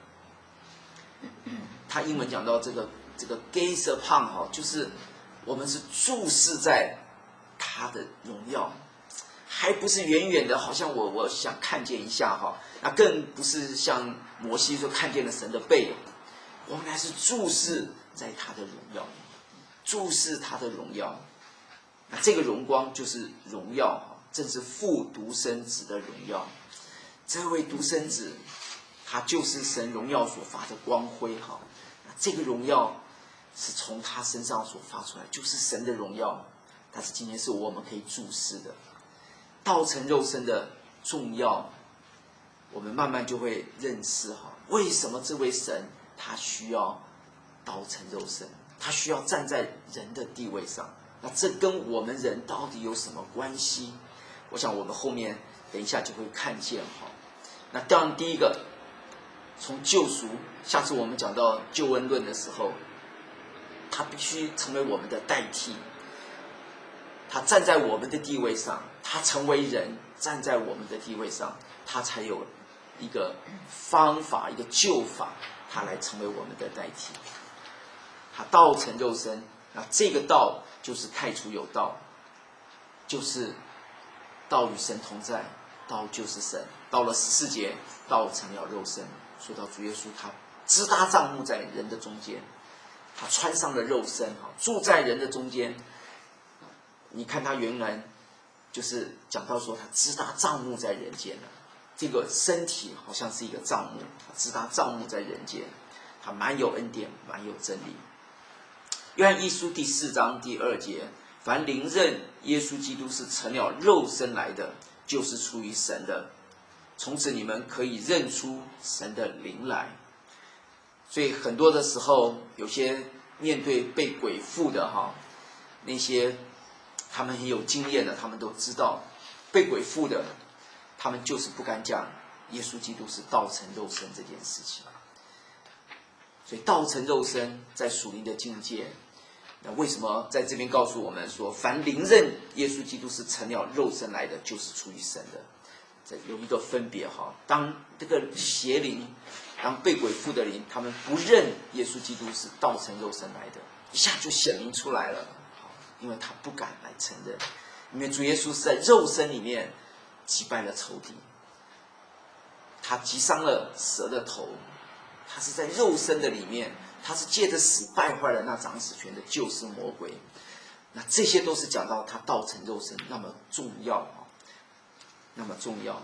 他英文讲到这个 gaze upon 就是我们是注视在他的荣耀，还不是远远的，好像我想看见一下那更不是像摩西说看见了神的背，我们还是注视在他的荣耀，注视他的荣耀。那这个荣光就是荣耀，正是父独生子的荣耀。这位独生子，他就是神荣耀所发的光辉那这个荣耀是从他身上所发出来，就是神的荣耀。但是今天是我们可以注视的，道成肉身的重要，我们慢慢就会认识为什么这位神他需要道成肉身，他需要站在人的地位上。那这跟我们人到底有什么关系？我想我们后面等一下就会看见那当然第一个，从救赎，下次我们讲到救恩论的时候，他必须成为我们的代替，他站在我们的地位上，他成为人，站在我们的地位上，他才有一个方法，一个救法，他来成为我们的代替。他道成肉身，那这个道就是太初有道，就是道与神同在，道就是神。到了14节，道成了肉身，说到主耶稣，他支搭帐幕在人的中间，他穿上了肉身，住在人的中间。你看他原来就是讲到说，他支搭帐幕在人间了。这个身体好像是一个帐幕，他支搭帐幕在人间，他蛮有恩典，蛮有真理。约翰一书第4章第2节，凡灵认耶稣基督是成了肉身来的，就是出于神的。从此你们可以认出神的灵来。所以很多的时候，有些面对被鬼附的那些他们很有经验的，他们都知道被鬼附的，他们就是不敢讲耶稣基督是道成肉身这件事情。所以道成肉身在属灵的境界，那为什么在这边告诉我们说，凡灵认耶稣基督是成了肉身来的，就是出于神的？这有一个分别当这个邪灵，当被鬼附的灵，他们不认耶稣基督是道成肉身来的，一下就显明出来了，因为他不敢来承认，因为主耶稣是在肉身里面击败了仇敌，他击伤了蛇的头，他是在肉身的里面，他是借着死败坏了那掌死权的旧是魔鬼。那这些都是讲到他道成肉身那么重要，那么重要。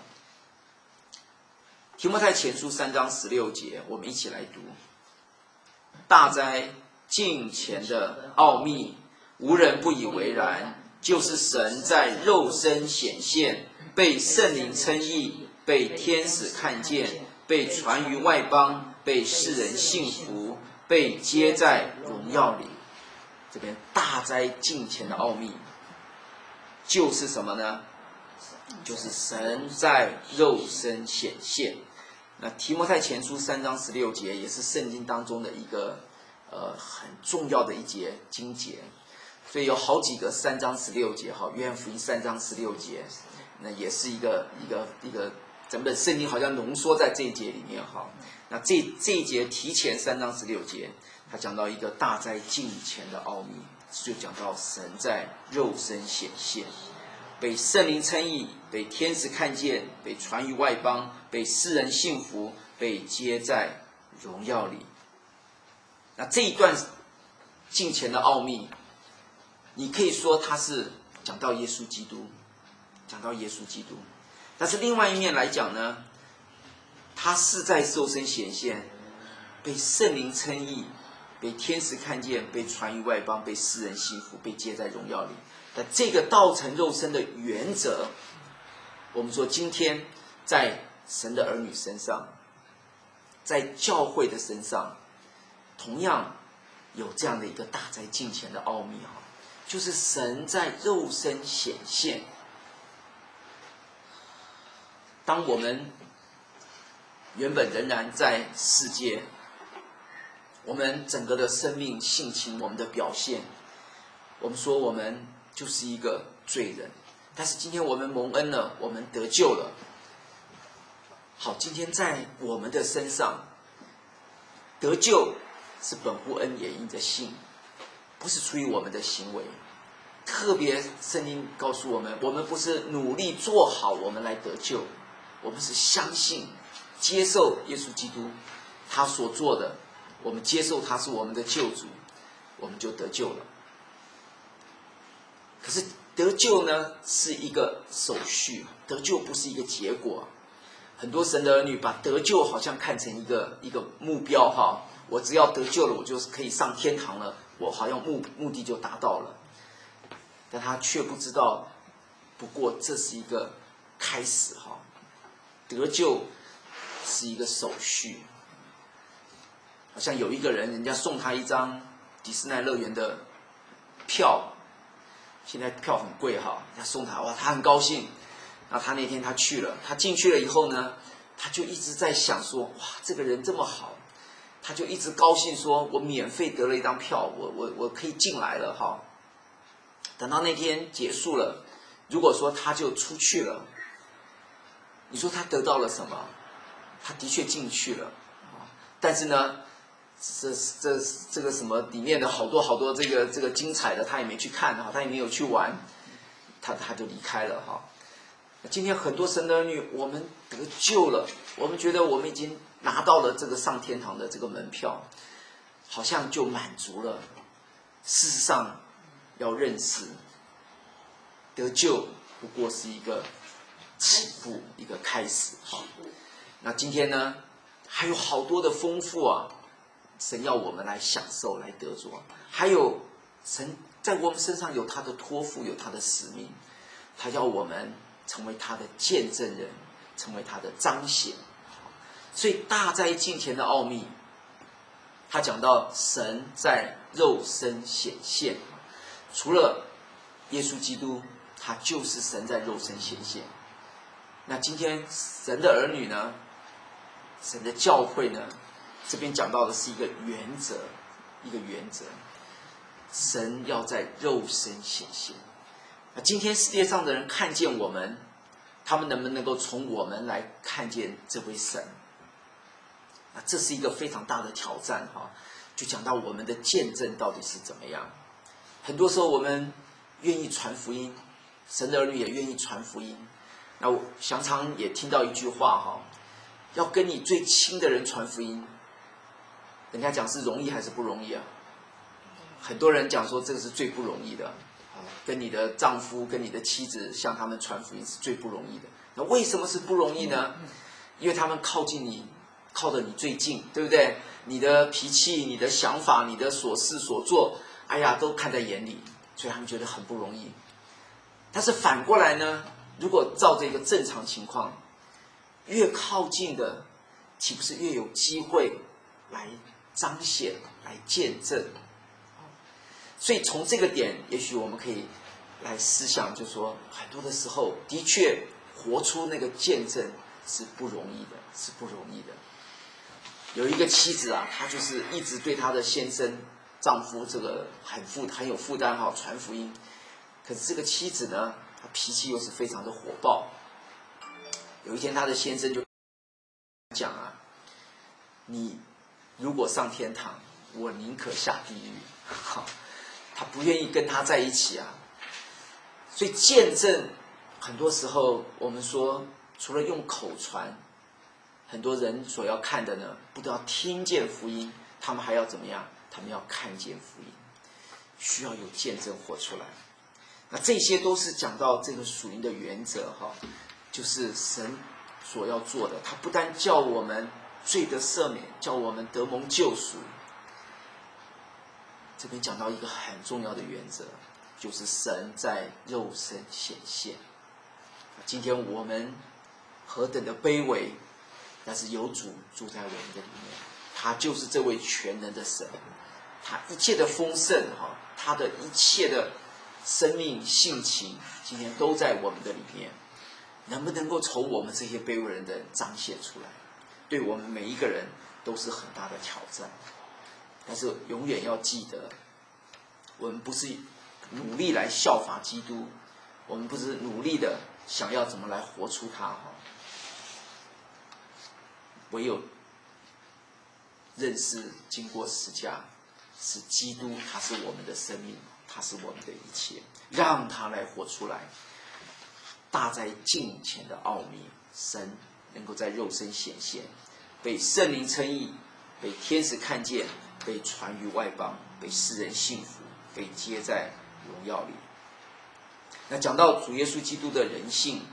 提摩太前书3章16节，我们一起来读：大哉敬虔的奥秘，无人不以为然，就是神在肉身显现，被圣灵称义，被天使看见，被传于外邦，被世人信服，被接在荣耀里。这边大哉敬虔的奥秘，就是什么呢？就是神在肉身显现。那提摩太前书3章16节也是圣经当中的一个很重要的一节经节，所以有好几个3章16节约翰福音3章16节，那也是一个整本圣经好像浓缩在这一节里面那这一节提前3章16节，他讲到一个大哉敬虔的奥秘，就讲到神在肉身显现，被圣灵称义，被天使看见，被传于外邦，被世人信服，被接在荣耀里。那这一段敬虔的奥秘，你可以说它是讲到耶稣基督，讲到耶稣基督。 但是另外一面来讲呢，他是在肉身显现，被圣灵称义，被天使看见，被传于外邦，被世人信服，被接在荣耀里。但这个道成肉身的原则，我们说今天在神的儿女身上，在教会的身上，同样有这样的一个大在近前的奥秘，就是神在肉身显现。当我们原本仍然在世界，我们整个的生命性情，我们的表现，我们说我们就是一个罪人，但是今天我们蒙恩了，我们得救了。好，今天在我们的身上得救是本乎恩，也因着信，不是出于我们的行为。特别圣经告诉我们，我们不是努力做好我们来得救，我们是相信接受耶稣基督他所做的，我们接受他是我们的救主，我们就得救了。可是得救呢是一个手续，得救不是一个结果。很多神的儿女把得救好像看成一个目标哈，我只要得救了，我就是可以上天堂了，我好像目的就达到了。但他却不知道，不过这是一个开始哈，得救是一个手续。好像有一个人，人家送他一张迪士尼乐园的票，现在票很贵哈，人家送他，哇，他很高兴。然后他那天他去了，他进去了以后呢，他就一直在想说，哇，这个人这么好，他就一直高兴说，我免费得了一张票，我可以进来了哈。等到那天结束了，如果说他就出去了，你说他得到了什么？他的确进去了，但是呢，这个什么里面的好多这个精彩的他也没去看哈，他也没有去玩，他就离开了哈。今天很多神的儿女，我们得救了，我们觉得我们已经拿到了这个上天堂的这个门票，好像就满足了。事实上，要认识得救不过是一个起步，一个开始。好，那今天呢，还有好多的丰富啊，神要我们来享受，来得着。还有神在我们身上有他的托付，有他的使命，他要我们成为他的见证人，成为他的彰显。所以大在近前的奥秘，他讲到神在肉身显现，除了耶稣基督，他就是神在肉身显现。那今天神的儿女呢，神的教会呢，这边讲到的是一个原则，神要在肉身显现。今天世界上的人看见我们，他们能不能够从我们来看见这位神？这是一个非常大的挑战哈。就讲到我们的见证到底是怎么样。很多时候我们愿意传福音，神的儿女也愿意传福音。那我常常也听到一句话哈，要跟你最亲的人传福音，人家讲是容易还是不容易啊？很多人讲说这个是最不容易的。跟你的丈夫跟你的妻子向他们传福音是最不容易的。那为什么是不容易呢？因为他们靠近你，靠得你最近，对不对？你的脾气，你的想法，你的所思所做，哎呀，都看在眼里，所以他们觉得很不容易。但是反过来呢，如果照这个正常情况，越靠近的岂不是越有机会来彰显，来见证？所以从这个点，也许我们可以来思想，就是说很多的时候，的确活出那个见证是不容易的，有一个妻子啊，她就是一直对她的先生、丈夫这个很有负担哈，传福音。可是这个妻子呢，她脾气又是非常的火爆。有一天，她的先生就讲啊，你如果上天堂，我宁可下地狱。好。他不愿意跟他在一起啊，所以见证很多时候我们说，除了用口传，很多人所要看的呢，不都要听见福音，他们还要怎么样？他们要看见福音，需要有见证活出来。那这些都是讲到这个属灵的原则哈， 就是神所要做的。他不但叫我们罪得赦免，叫我们得蒙救赎。这边讲到一个很重要的原则，就是神在肉身显现。今天我们何等的卑微，但是有主住在我们的里面，他就是这位全能的神，他一切的丰盛，他的一切的生命性情，今天都在我们的里面。能不能够从我们这些卑微人的彰显出来，对我们每一个人都是很大的挑战。但是永远要记得，我们不是努力来效法基督，我们不是努力的想要怎么来活出他，唯有认识经过十架，是基督，他是我们的生命，他是我们的一切，让他来活出来。大在近前的奥秘，神能够在肉身显现，被圣灵称义，被天使看见，被传于外邦，被世人信服，被接在荣耀里。那讲到主耶稣基督的人性，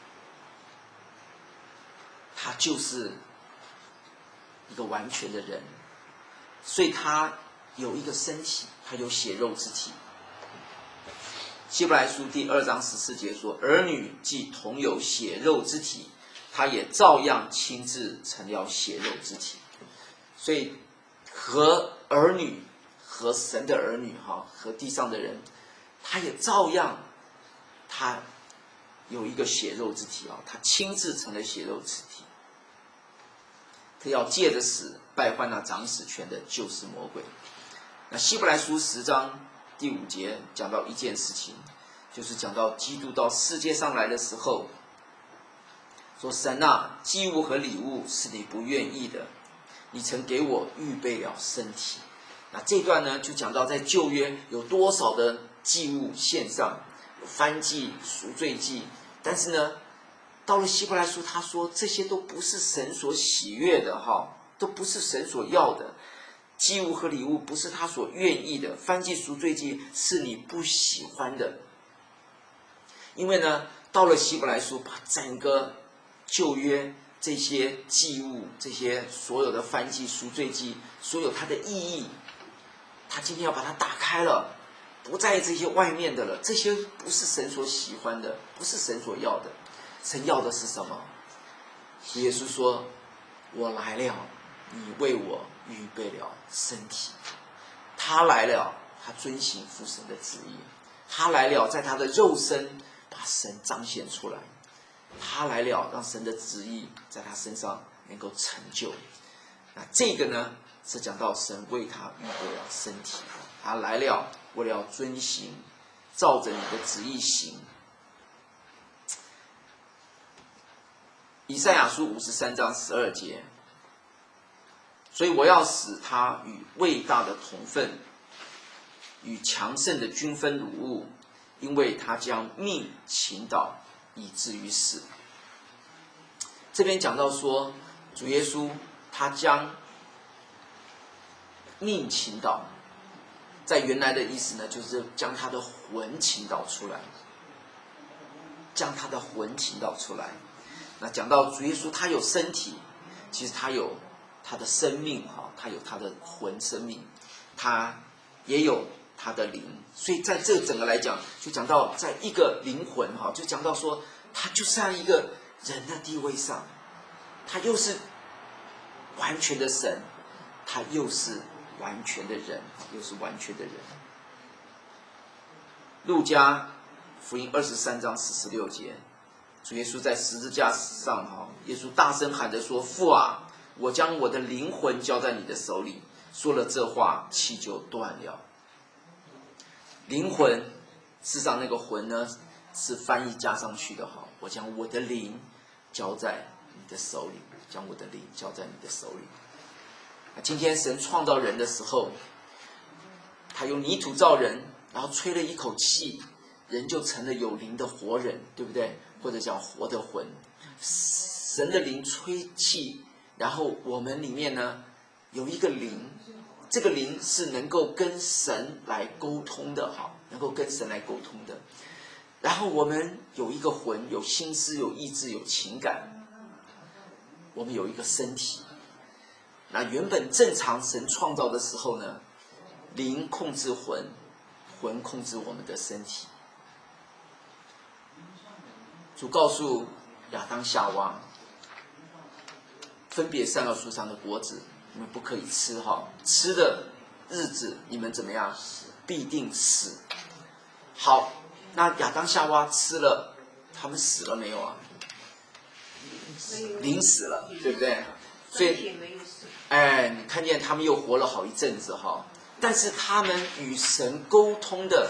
他就是一个完全的人，所以他有一个身体，他有血肉之体。希伯来书第2章14节说，儿女既同有血肉之体，他也照样亲自成了血肉之体。所以和儿女，和神的儿女，和地上的人，他也照样，他有一个血肉之体，他亲自成了血肉之体。他要借着死败坏那掌死权的，就是魔鬼。那希伯来书10章第5节讲到一件事情，就是讲到基督到世界上来的时候，说神啊，祭物和礼物是你不愿意的，你曾给我预备了身体。那这段呢，就讲到在旧约有多少的祭物献上，有燔祭、赎罪祭，但是呢，到了希伯来书，他说这些都不是神所喜悦的，都不是神所要的。祭物和礼物不是他所愿意的，燔祭、赎罪祭是你不喜欢的。因为呢，到了希伯来书，把整个旧约这些祭物、这些所有的燔祭、赎罪祭，所有它的意义，他今天要把它打开了，不在这些外面的了。这些不是神所喜欢的，不是神所要的。神要的是什么？主耶稣说：“我来了，你为我预备了身体。”他来了，他遵行父神的旨意。他来了，在他的肉身把神彰显出来。他来了，让神的旨意在他身上能够成就。那这个呢，是讲到神为他预备了身体。他来了，为了要遵行，照着你的旨意行。以赛亚书53章12节，所以我要使他与伟大的同分，与强盛的均分乳物，因为他将命倾倒，以至于死。这边讲到说，主耶稣他将命倾倒，在原来的意思呢，就是将他的魂倾倒出来，将他的魂倾倒出来。那讲到主耶稣他有身体，其实他有他的生命，他有他的魂生命，他也有他的灵。所以在这整个来讲，就讲到在一个灵魂，就讲到说他就在一个人的地位上，他又是完全的神，他又是完全的人，又是完全的人。路加福音23章46节，主耶稣在十字架上，耶稣大声喊着说：“父啊，我将我的灵魂交在你的手里。”说了这话，气就断了。灵魂，事实上那个魂呢，是翻译加上去的，我将我的灵交在你的手里，将我的灵交在你的手里。今天神创造人的时候，他用泥土造人，然后吹了一口气，人就成了有灵的活人，对不对？或者叫活的魂。神的灵吹气，然后我们里面呢有一个灵，这个灵是能够跟神来沟通的，能够跟神来沟通的。 然后我们有一个魂，有心思，有意志，有情感，我们有一个身体。那原本正常神创造的时候呢，灵控制魂，魂控制我们的身体。主告诉亚当夏娃，分别善恶树上的果子你们不可以吃哈，吃的日子你们怎么样？必定死。好，那亚当夏娃吃了，他们死了没有啊？灵死了，对不对？所以，你看见他们又活了好一阵子哈，但是他们与神沟通的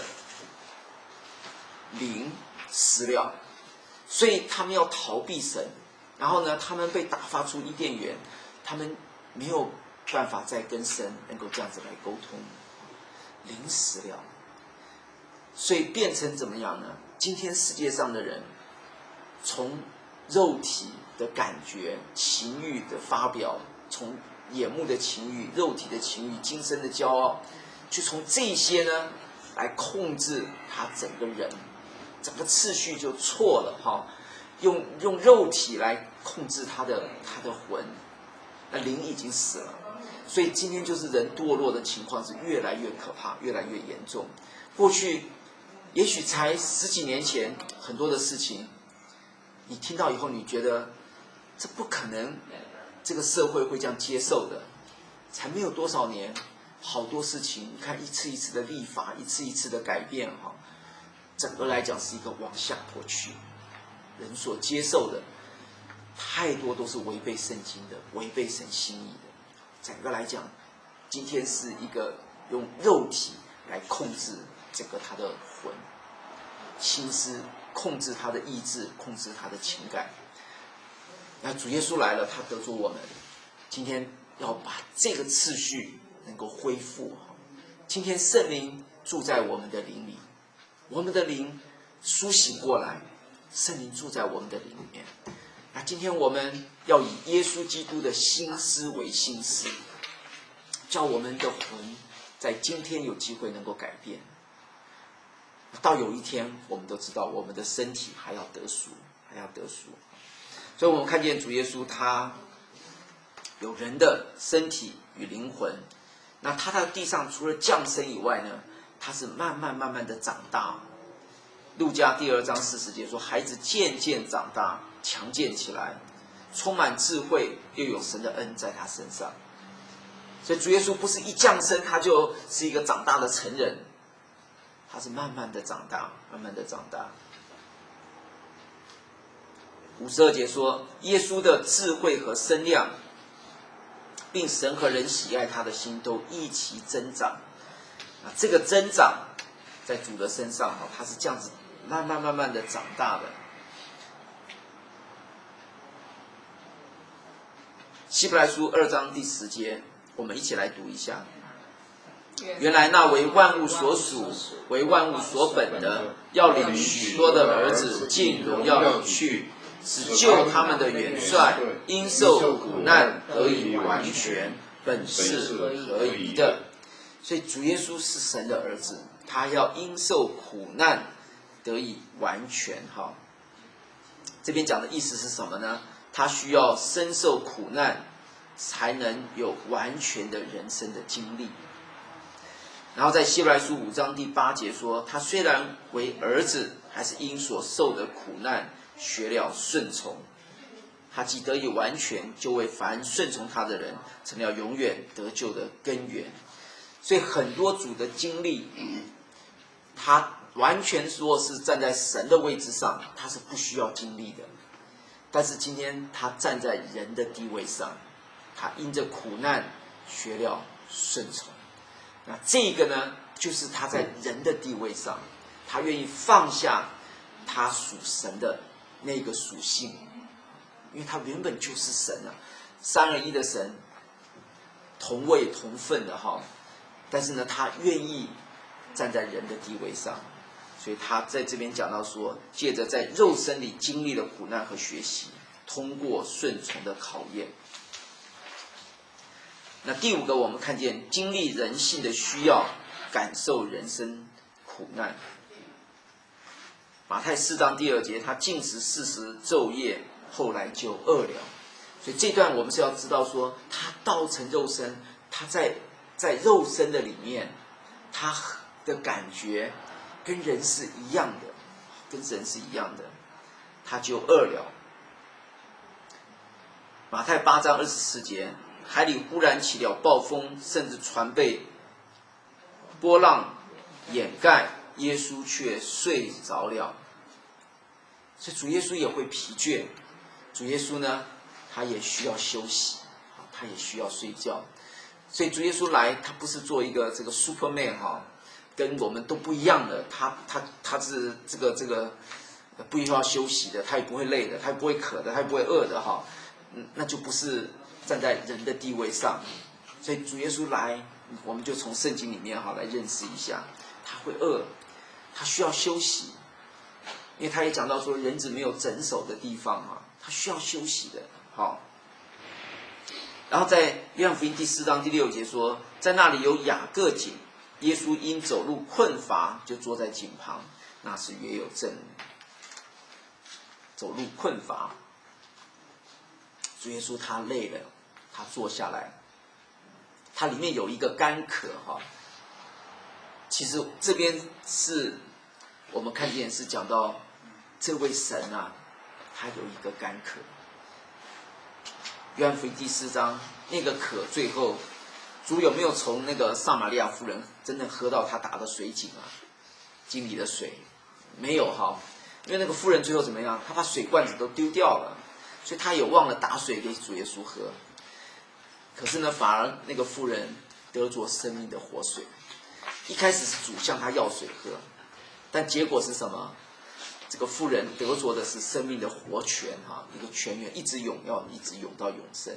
灵死了，所以他们要逃避神。然后呢，他们被打发出伊甸园，他们没有办法再跟神能够这样子来沟通，灵死了，所以变成怎么样呢？今天世界上的人，从肉体的感觉、情欲的发表，从眼目的情欲、肉体的情欲、今生的骄傲，就从这些呢来控制他整个人，整个次序就错了哈。用肉体来控制他的魂，那灵已经死了，所以今天就是人堕落的情况是越来越可怕，越来越严重。过去也许才10几年前，很多的事情你听到以后，你觉得这不可能，这个社会会这样接受的。才没有多少年，好多事情，你看一次一次的立法，一次一次的改变哈，整个来讲是一个往下坡去。人所接受的太多都是违背圣经的，违背神心意的。整个来讲，今天是一个用肉体来控制整个他的魂、心思，控制他的意志，控制他的情感。那主耶稣来了，他得着我们，今天要把这个次序能够恢复。今天圣灵住在我们的灵里，我们的灵苏醒过来，圣灵住在我们的灵里面。那今天我们要以耶稣基督的心思为心思，叫我们的魂在今天有机会能够改变。到有一天，我们都知道我们的身体还要得赎，还要得赎。所以我们看见主耶稣他有人的身体与灵魂，那他在地上除了降生以外呢，他是慢慢的长大。路加第2章40节说，孩子渐渐长大，强健起来，充满智慧，又有神的恩在他身上。所以主耶稣不是一降生他就是一个长大的成人，他是慢慢的长大，慢慢的长大。52节说，耶稣的智慧和身量，并神和人喜爱他的心都一起增长。这个增长在主的身上，他是这样子慢慢的长大的。希伯来书2章第10节，我们一起来读一下。原来那为万物所属，为万物所本的，要领许多的儿子进荣耀里去，使救他们的元帅因受苦难得以完全，本是合宜的。所以主耶稣是神的儿子，他要因受苦难得以完全。这边讲的意思是什么呢？他需要深受苦难，才能有完全的人生的经历。然后在希伯来书5章第8节说，他虽然为儿子，还是因所受的苦难学了顺从。他既得以完全，就为凡顺从他的人成了永远得救的根源。所以很多主的经历，他完全说是站在神的位置上，他是不需要经历的。但是今天他站在人的地位上，他因着苦难学了顺从。那这个呢，就是他在人的地位上，他愿意放下他属神的那个属性，因为他原本就是神啊，三而一的神，同位同分的哈。但是呢，他愿意站在人的地位上，所以他在这边讲到说，借着在肉身里经历了苦难和学习，通过顺从的考验。那第5个，我们看见经历人性的需要，感受人生苦难。 马太4章第2节，他禁食40昼夜，后来就饿了。所以这段我们是要知道说，他道成肉身，他在肉身的里面，他的感觉跟人是一样的，跟人是一样的，他就饿了。马太8章24节，海里忽然起了暴风，甚至船被波浪掩盖，耶稣却睡着了。所以主耶稣也会疲倦，主耶稣呢，他也需要休息，他也需要睡觉。所以主耶稣来，他不是做一个这个 Superman 跟我们都不一样的，他是这个不需要休息的，他也不会累的，他也不会渴的，他也不会饿的那就不是站在人的地位上。所以主耶稣来，我们就从圣经里面来认识一下，他会饿，他需要休息，因为他也讲到说，人子没有枕首的地方他需要休息的。然后在约翰福音第4章第6节说，在那里有雅各井，耶稣因走路困乏，就坐在井旁，那是约有证。走路困乏，主耶稣他累了，他坐下来，它里面有一个干渴其实这边是我们看见是讲到这位神他有一个干渴。约翰福音第4章那个渴，最后主有没有从那个撒玛利亚妇人真正喝到他打的水井井里的水？没有因为那个妇人最后怎么样？她把水罐子都丢掉了，所以她也忘了打水给主耶稣喝。可是呢，反而那个妇人得着生命的活水。一开始是主向她要水喝，但结果是什么？这个妇人得着的是生命的活泉一个泉源一直涌，要一直涌到永生。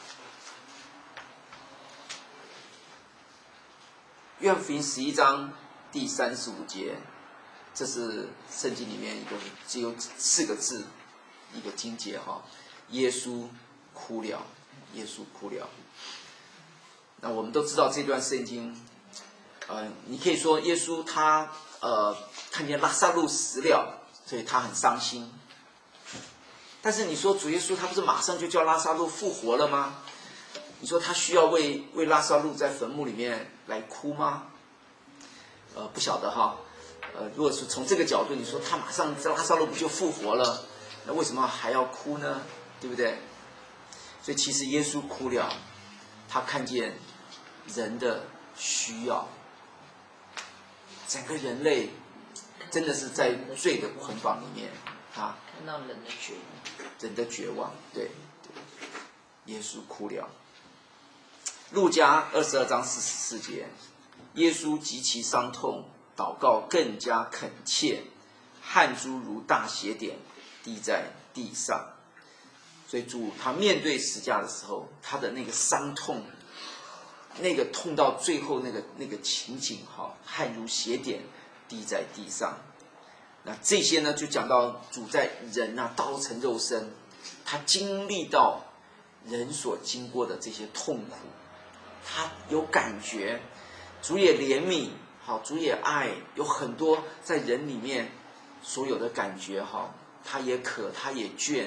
约翰福音11章第35节，这是圣经里面一个只有4个字一个经节耶稣哭了，耶稣哭了。那我们都知道这段圣经，你可以说耶稣他看见拉撒路死了，所以他很伤心。但是你说主耶稣他不是马上就叫拉撒路复活了吗？你说他需要为拉撒路在坟墓里面来哭吗？不晓得如果是从这个角度，你说他马上拉撒路不就复活了，那为什么还要哭呢？对不对？所以其实耶稣哭了，他看见人的需要，整个人类真的是在罪的捆绑里面看到人的绝望， 人的绝望，对，耶稣哭了。路加22章44节，耶稣极其伤痛，祷告更加恳切，汗珠如大血点滴在地上。所以主他面对十架的时候，他的那个伤痛，那个痛到最后那个情景汗如血点滴在地上。那这些呢，就讲到主在人道成肉身，他经历到人所经过的这些痛苦，他有感觉，主也怜悯，主也爱，有很多在人里面所有的感觉他也渴，他也倦，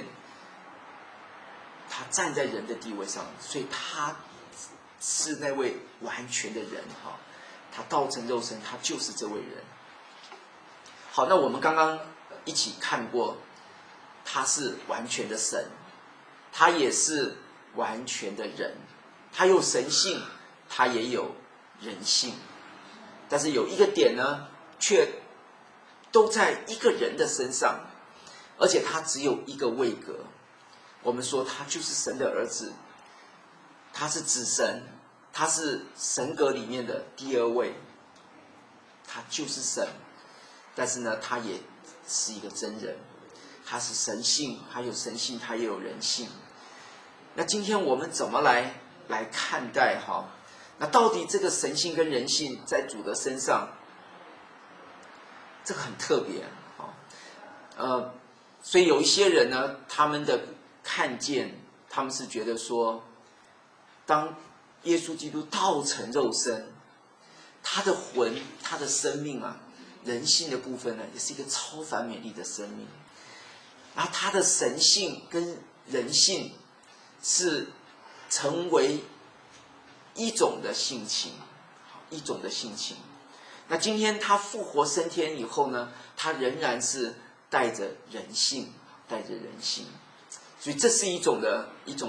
他站在人的地位上，所以他是那位完全的人他道成肉身，他就是这位人。好，那我们刚刚一起看过，他是完全的神，他也是完全的人，他有神性，他也有人性，但是有一个点呢，却都在一个人的身上，而且他只有一个位格。我们说他就是神的儿子，他是子神，他是神格里面的第2位，他就是神。但是呢，他也是一个真人，他是神性，他有神性，他也有人性。那今天我们怎么来看待那到底这个神性跟人性在主的身上，这个很特别所以有一些人呢，他们的看见，他们是觉得说，当耶稣基督道成肉身，他的魂，他的生命人性的部分呢，也是一个超凡美丽的生命。然后他的神性跟人性是成为一种的性情，一种的性情。那今天他复活升天以后呢，他仍然是带着人性，带着人性。所以这是一种的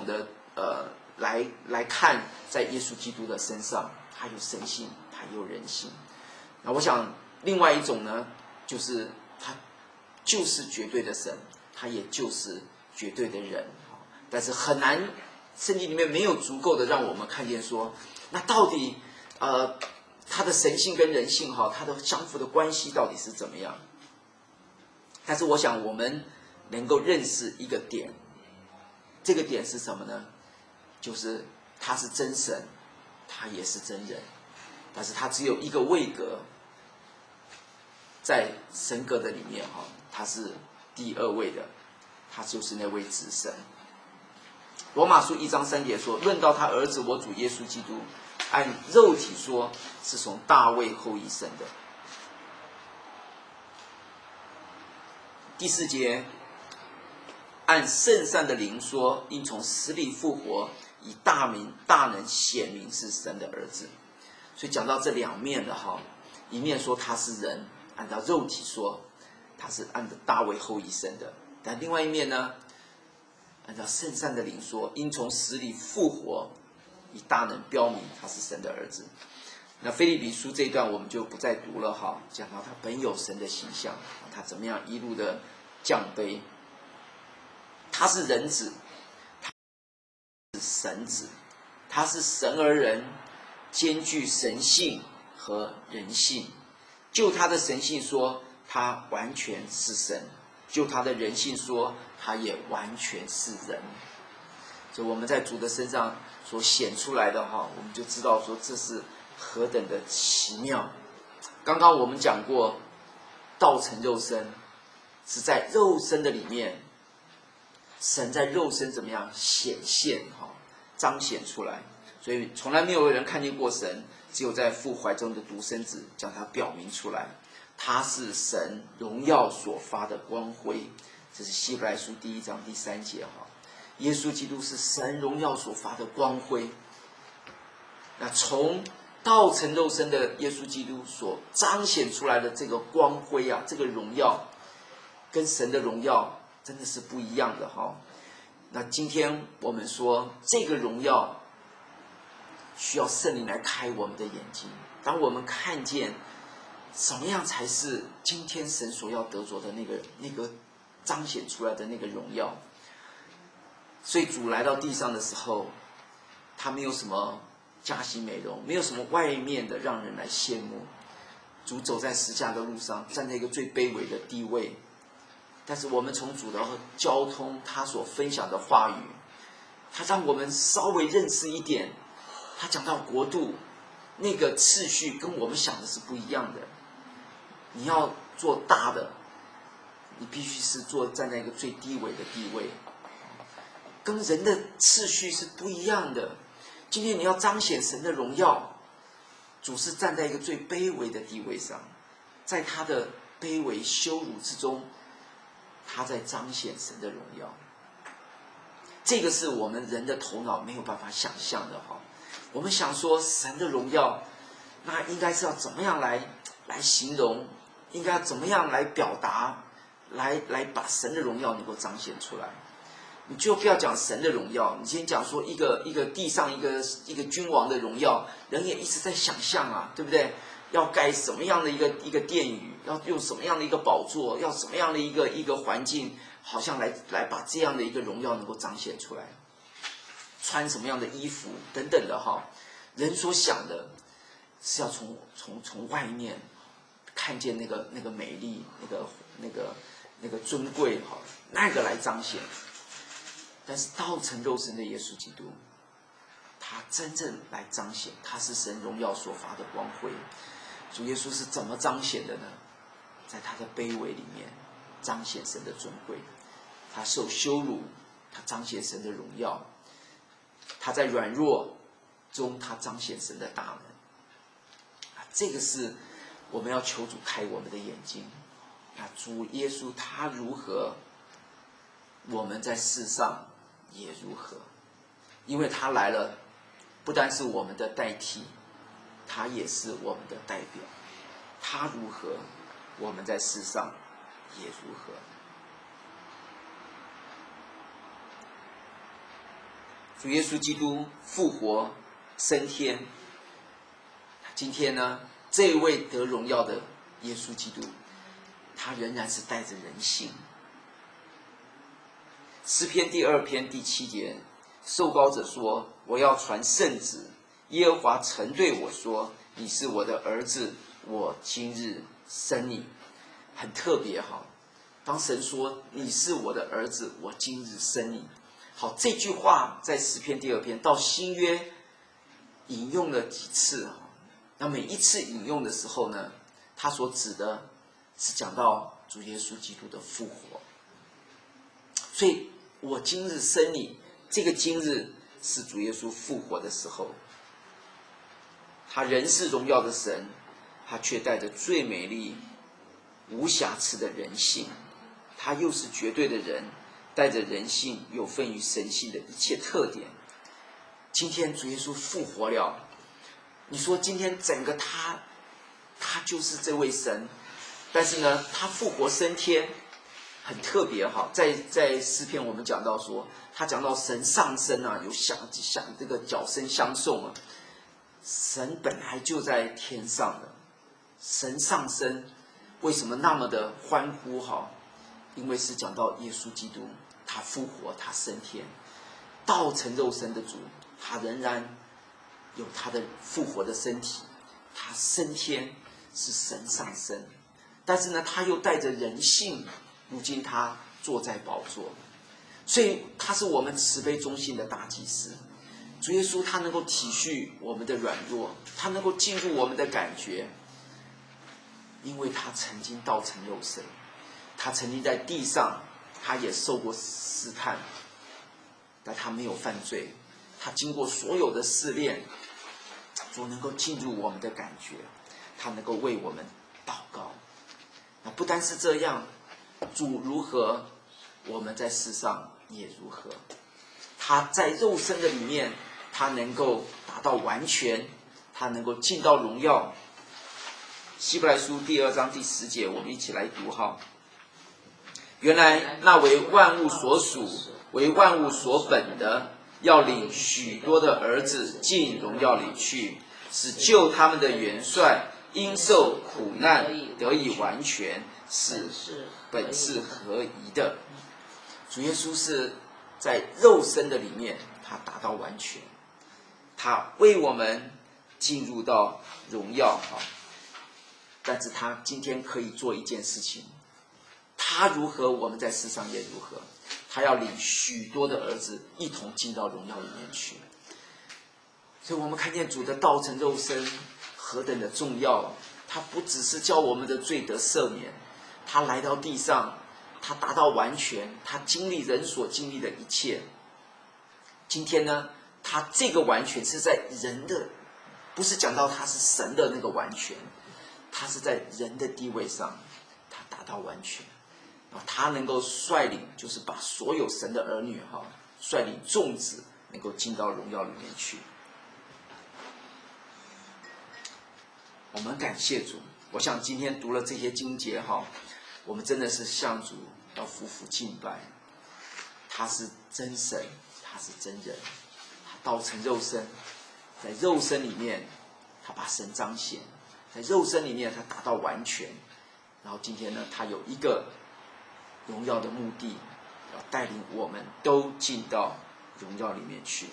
来看，在耶稣基督的身上，他有神性，他有人性。那我想另外一种呢，就是他就是绝对的神，他也就是绝对的人。但是很难，圣经里面没有足够的让我们看见说，那到底他的神性跟人性他的相符的关系到底是怎么样？但是我想我们能够认识一个点，这个点是什么呢？就是他是真神，他也是真人，但是他只有一个位格，在神格的里面他是第二位的，他就是那位子神。罗马书1章3节说，论到他儿子我主耶稣基督，按肉体说是从大卫后裔生的。第4节，按圣善的灵说，因从死里复活，以大能显明是神的儿子。所以讲到这两面的一面说他是人，按照肉体说他是按照大卫后裔生的，但另外一面呢，按照圣善的灵说，因从死里复活，以大能标明他是神的儿子。那腓立比书这一段我们就不再读了讲到他本有神的形象，他怎么样一路的降卑，他是人子，他是神子，他是神而人，兼具神性和人性。就他的神性说，他完全是神；就他的人性说，他也完全是人。所以我们在主的身上所显出来的我们就知道说这是何等的奇妙。刚刚我们讲过，道成肉身是在肉身的里面，神在肉身怎么样显现彰显出来。所以从来没有人看见过神，只有在父怀中的独生子将他表明出来。他是神荣耀所发的光辉，这是希伯来书1章第3节耶稣基督是神荣耀所发的光辉。那从道成肉身的耶稣基督所彰显出来的这个光辉这个荣耀跟神的荣耀真的是不一样的那今天我们说这个荣耀需要圣灵来开我们的眼睛，当我们看见什么样才是今天神所要得着的那个彰显出来的那个荣耀。所以主来到地上的时候，他没有什么佳形美容，没有什么外面的让人来羡慕。主走在十架的路上，站在一个最卑微的地位，但是我们从主的交通，他所分享的话语，他让我们稍微认识一点，他讲到国度那个次序跟我们想的是不一样的。你要做大的，你必须是站在一个最低微的地位，跟人的次序是不一样的。今天你要彰显神的荣耀，主是站在一个最卑微的地位上，在他的卑微羞辱之中，他在彰显神的荣耀。这个是我们人的头脑没有办法想象的我们想说神的荣耀，那应该是要怎么样来形容，应该要怎么样来表达，来把神的荣耀能够彰显出来。你就不要讲神的荣耀，你先讲说一个地上一个君王的荣耀，人也一直在想象对不对？要盖什么样的一个殿宇，要用什么样的一个宝座，要什么样的一个环境，好像来把这样的一个荣耀能够彰显出来，穿什么样的衣服等等的人所想的是要从外面看见那个美丽，那个尊贵那个来彰显。但是道成肉身的耶稣基督，他真正来彰显，他是神荣耀所发的光辉。主耶稣是怎么彰显的呢？在他的卑微里面彰显神的尊贵，他受羞辱，他彰显神的荣耀，他在软弱中他彰显神的大能。这个是我们要求主开我们的眼睛。那主耶稣他如何，我们在世上也如何，因为他来了，不单是我们的代替，他也是我们的代表。他如何，我们在世上也如何。主耶稣基督复活升天，今天呢，这位得荣耀的耶稣基督，他仍然是带着人性。诗篇第2篇第7节，受膏者说：“我要传圣旨，耶和华曾对我说，你是我的儿子，我今日生你。”很特别哈，当神说你是我的儿子，我今日生你。好，这句话在诗篇第2篇到新约引用了几次，那每一次引用的时候呢，他所指的是讲到主耶稣基督的复活。所以我今日生你，这个今日是主耶稣复活的时候。他仍是荣耀的神，他却带着最美丽无瑕疵的人性，他又是绝对的人，带着人性有份于神性的一切特点。今天主耶稣复活了，你说今天整个他就是这位神，但是呢，他复活升天，很特别哈。在诗篇我们讲到说，他讲到神上升啊，有响这个角声相送啊。神本来就在天上的，神上升，为什么那么的欢呼哈？因为是讲到耶稣基督，他复活，他升天，道成肉身的主，他仍然有他的复活的身体，他升天是神上升，但是呢，他又带着人性，如今他坐在宝座，所以他是我们慈悲忠信的大祭司。主耶稣他能够体恤我们的软弱，他能够进入我们的感觉，因为他曾经道成肉身，他曾经在地上，他也受过试探，但他没有犯罪，他经过所有的试炼，主能够进入我们的感觉，他能够为我们祷告。那不单是这样，主如何，我们在世上也如何。他在肉身的里面，他能够达到完全，他能够进到荣耀。希伯来书第2章第10节，我们一起来读哈。原来那为万物所属，为万物所本的，要领许多的儿子进荣耀里去，使救他们的元帅因受苦难得以完全，是本是合宜的。主耶稣是在肉身的里面，他达到完全，他为我们进入到荣耀哈。但是他今天可以做一件事情，他如何，我们在世上也如何。他要领许多的儿子一同进到荣耀里面去。所以我们看见主的道成肉身何等的重要，他不只是叫我们的罪得赦免，他来到地上，他达到完全，他经历人所经历的一切。今天呢，他这个完全是在人的，不是讲到他是神的那个完全，他是在人的地位上，他达到完全。他能够率领，就是把所有神的儿女率领众子能够进到荣耀里面去。我们感谢主，我想今天读了这些经节我们真的是向主要匍匐敬拜。他是真神，他是真人，他道成肉身，在肉身里面他把神彰显，在肉身里面他达到完全。然后今天呢，他有一个荣耀的目的，要带领我们都进到荣耀里面去。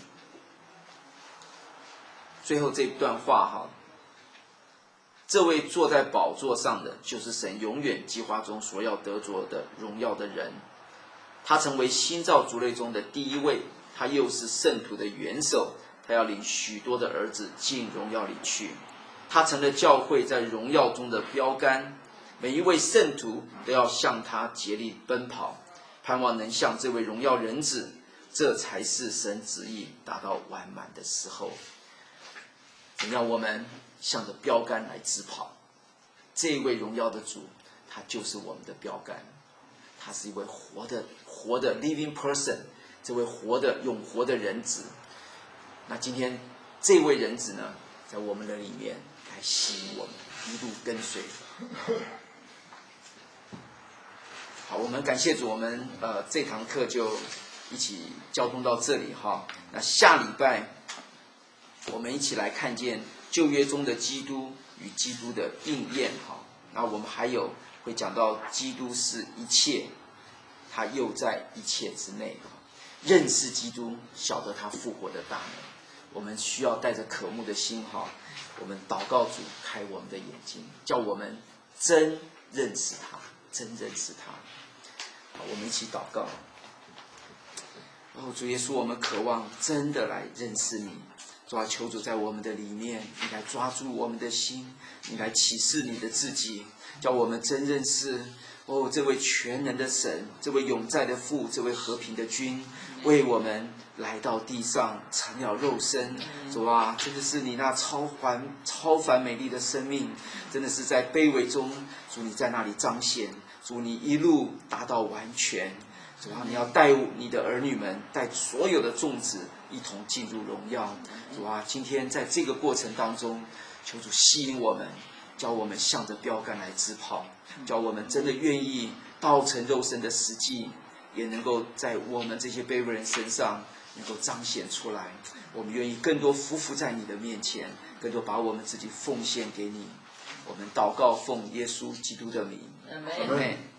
最后这段话这位坐在宝座上的，就是神永远计划中所要得着的荣耀的人。他成为新造族类中的第一位，他又是圣徒的元首，他要领许多的儿子进荣耀里去。他成了教会在荣耀中的标杆，每一位圣徒都要向他竭力奔跑，盼望能像这位荣耀人子，这才是神旨意达到完满的时候。怎样我们向着标杆来直跑， 这位荣耀的主，他就是我们的标杆，他是一位活的 living person， 这位永活的人子。那今天这位人子呢，在我们的里面来吸引我们，一路跟随。好，我们感谢主，我们这堂课就一起交通到这里哈。那下礼拜我们一起来看见旧约中的基督与基督的应验哈。那我们还有会讲到基督是一切，他又在一切之内。认识基督，晓得他复活的大能。我们需要带着渴慕的心哈，我们祷告主开我们的眼睛，叫我们真认识他，真认识他。好，我们一起祷告。主耶稣，我们渴望真的来认识你。主啊，求主在我们的里面，你来抓住我们的心，你来启示你的自己，叫我们真认识这位全能的神，这位永在的父，这位和平的君，为我们来到地上成了肉身。主啊，真的是你那超凡美丽的生命，真的是在卑微中，主你在那里彰显，主你一路达到完全。主啊，你要带你的儿女们，带所有的众子一同进入荣耀。主啊，今天在这个过程当中，求主吸引我们，叫我们向着标杆来直跑，叫我们真的愿意道成肉身的实际，也能够在我们这些卑微人身上能够彰显出来。我们愿意更多匍匐在你的面前，更多把我们自己奉献给你。我们祷告奉耶稣基督的名，阿们。